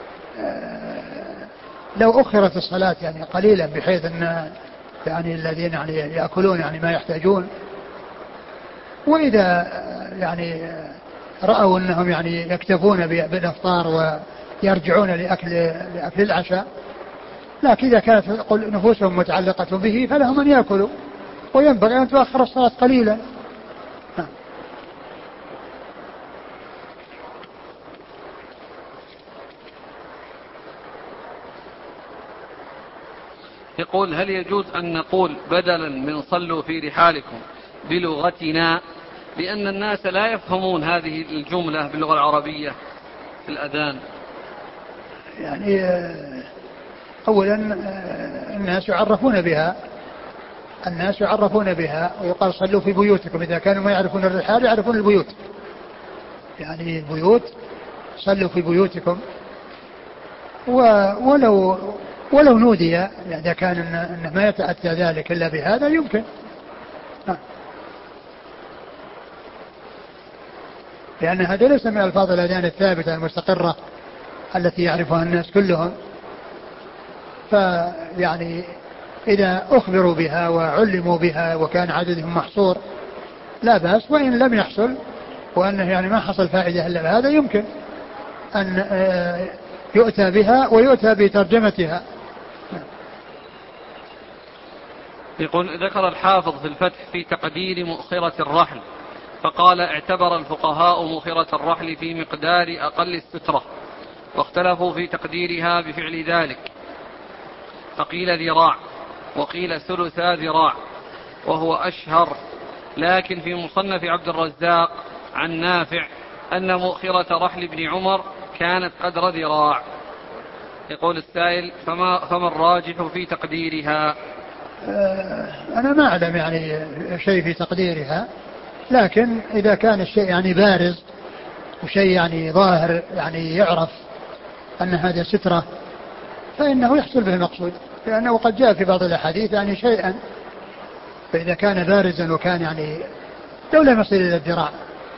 لو أخرت الصلاة يعني قليلا بحيث أن يعني الذين يعني يأكلون يعني ما يحتاجون، وإذا يعني رأوا أنهم يعني يكتفون بالإفطار ويرجعون لأكل لأكل العشاء، لكن إذا كانت نفوسهم متعلقة به فلهم أن يأكلوا، وينبغي أن تؤخر الصلاة قليلا. يقول هل يجوز أن نقول بدلا من صلوا في رحالكم بلغتنا، لأن الناس لا يفهمون هذه الجملة باللغة العربية في الأذان؟ يعني أولا الناس يعرفون بها الناس يعرفون بها ويقال صلوا في بيوتكم، إذا كانوا ما يعرفون الرحال يعرفون البيوت، يعني البيوت صلوا في بيوتكم. ولو ولو نودي يعني إذا كان إنه ما يتأتى ذلك إلا بهذا يمكن، لأن هذا ليس من ألفاظ الأذان الثابتة المستقرة التي يعرفها الناس كلهم. فيعني إذا أخبروا بها وعلموا بها وكان عددهم محصور لا بأس، وإن لم يحصل وأنه يعني ما حصل فائدة إلا بهذا يمكن أن يؤتى بها ويؤتى بترجمتها. يقول ذكر الحافظ في الفتح في تقدير مؤخرة الرحل فقال اعتبر الفقهاء مؤخرة الرحل في مقدار أقل السترة، واختلفوا في تقديرها بفعل ذلك، فقيل ذراع وقيل ثلثا ذراع وهو أشهر، لكن في مصنف عبد الرزاق عن نافع أن مؤخرة رحل ابن عمر كانت قدر ذراع. يقول السائل فما, فما الراجح في تقديرها؟ أنا ما أعلم يعني شيء في تقديرها، لكن إذا كان الشيء يعني بارز وشيء يعني ظاهر يعني يعرف أن هذا سترة فإنه يحصل به المقصود، لأنه قد جاء في بعض الأحاديث يعني شيئا فإذا كان بارزا وكان يعني لو لم يصل إلى الذراع.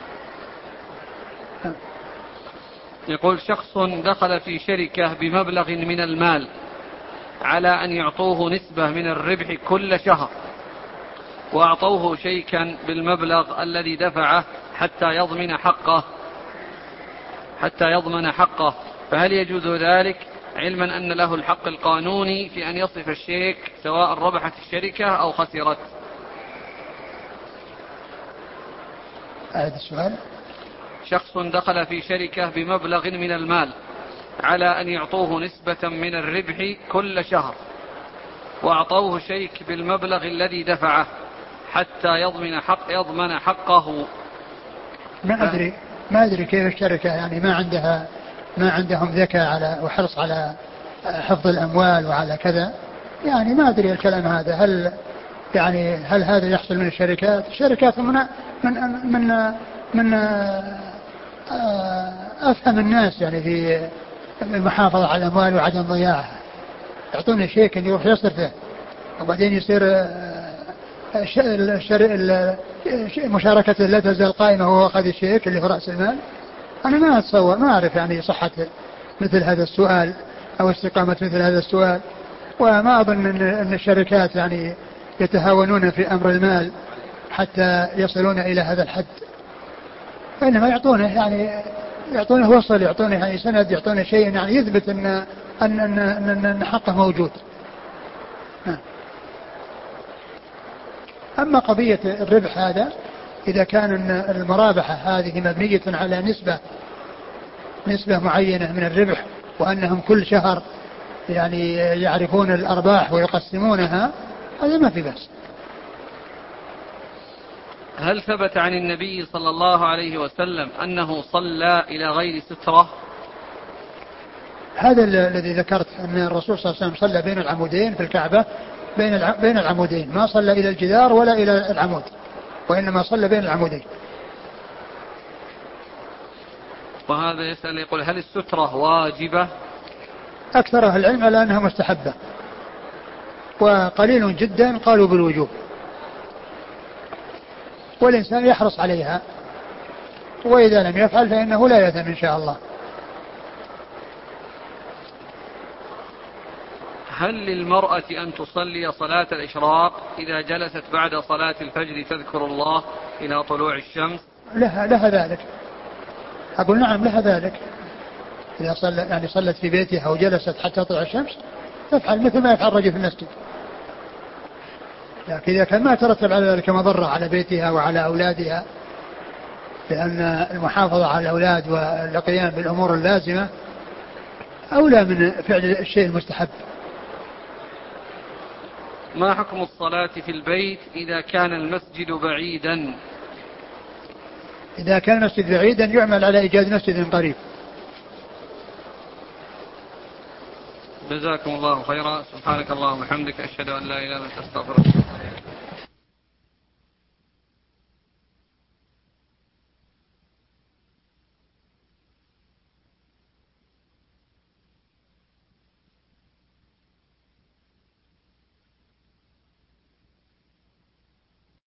يقول شخص دخل في شركة بمبلغ من المال على أن يعطوه نسبة من الربح كل شهر، وأعطوه شيكا بالمبلغ الذي دفعه حتى يضمن حقه حتى يضمن حقه فهل يجوز ذلك، علما أن له الحق القانوني في أن يصرف الشيك سواء ربحت الشركة أو خسرت؟ هذا السؤال. شخص دخل في شركة بمبلغ من المال على أن يعطوه نسبة من الربح كل شهر، وأعطوه شيك بالمبلغ الذي دفعه حتى يضمن حق يضمن حقه. ما أدري ما أدري كيف الشركة يعني ما عندها ما عندهم ذكاء على وحرص على حفظ الأموال وعلى كذا، يعني ما أدري الكلام هذا هل يعني هل هذا يحصل من الشركات؟ الشركات من من من من أفهم الناس يعني في المحافظة على الأموال وعدم ضياعها. يعطون شيك يروح يصرفه وبعدين يصير مشاركته لا تزال قائمة وهو أخذ الشيك اللي هو رأس المال. أنا ما أتصور ما أعرف يعني صحة مثل هذا السؤال أو استقامة مثل هذا السؤال، وما أظن أن الشركات يعني يتهاونون في أمر المال حتى يصلون إلى هذا الحد، فإنما يعطونه يعني يعطونه وصل يعطونه يعني سند يعطونه شيء يعني يثبت أن أن أن, أن, أن حقه موجود. أما قضية الربح هذا إذا كان المرابحة هذه مبنية على نسبة نسبة معينة من الربح وأنهم كل شهر يعني يعرفون الأرباح ويقسمونها، هذا ما في بأس. هل ثبت عن النبي صلى الله عليه وسلم أنه صلى إلى غير سترة؟ هذا الذي ذكرت أن الرسول صلى الله عليه وسلم صلى بين العمودين في الكعبة بين بين العمودين، ما صلى إلى الجدار ولا إلى العمود، وإنما صلى بين العمودين. وهذا يسأل يقول هل السترة واجبة؟ أكثر أهل العلم على أنها مستحبة، وقليل جدا قالوا بالوجوب، والإنسان يحرص عليها، وإذا لم يفعل فإنه لا يأثم إن شاء الله. هل للمرأة أن تصلي صلاة الإشراق إذا جلست بعد صلاة الفجر تذكر الله إلى طلوع الشمس؟ لها لها ذلك، أقول نعم لها ذلك، إذا صلت يعني صلت في بيتها وجلست حتى تطلع الشمس تفعل مثل ما يفعل الرجل في المسجد، لكن إذا كان ما ترتب على ذلك مضرة على بيتها وعلى أولادها، لأن المحافظة على الأولاد والقيام بالأمور اللازمة أولى من فعل الشيء المستحب. ما حكم الصلاة في البيت إذا كان المسجد بعيدا؟ إذا كان المسجد بعيدا يعمل على إيجاد مسجد قريب. جزاكم الله خيرا. سبحانك اللهم وبحمدك أشهد أن لا إله إلا أنت أستغفرك.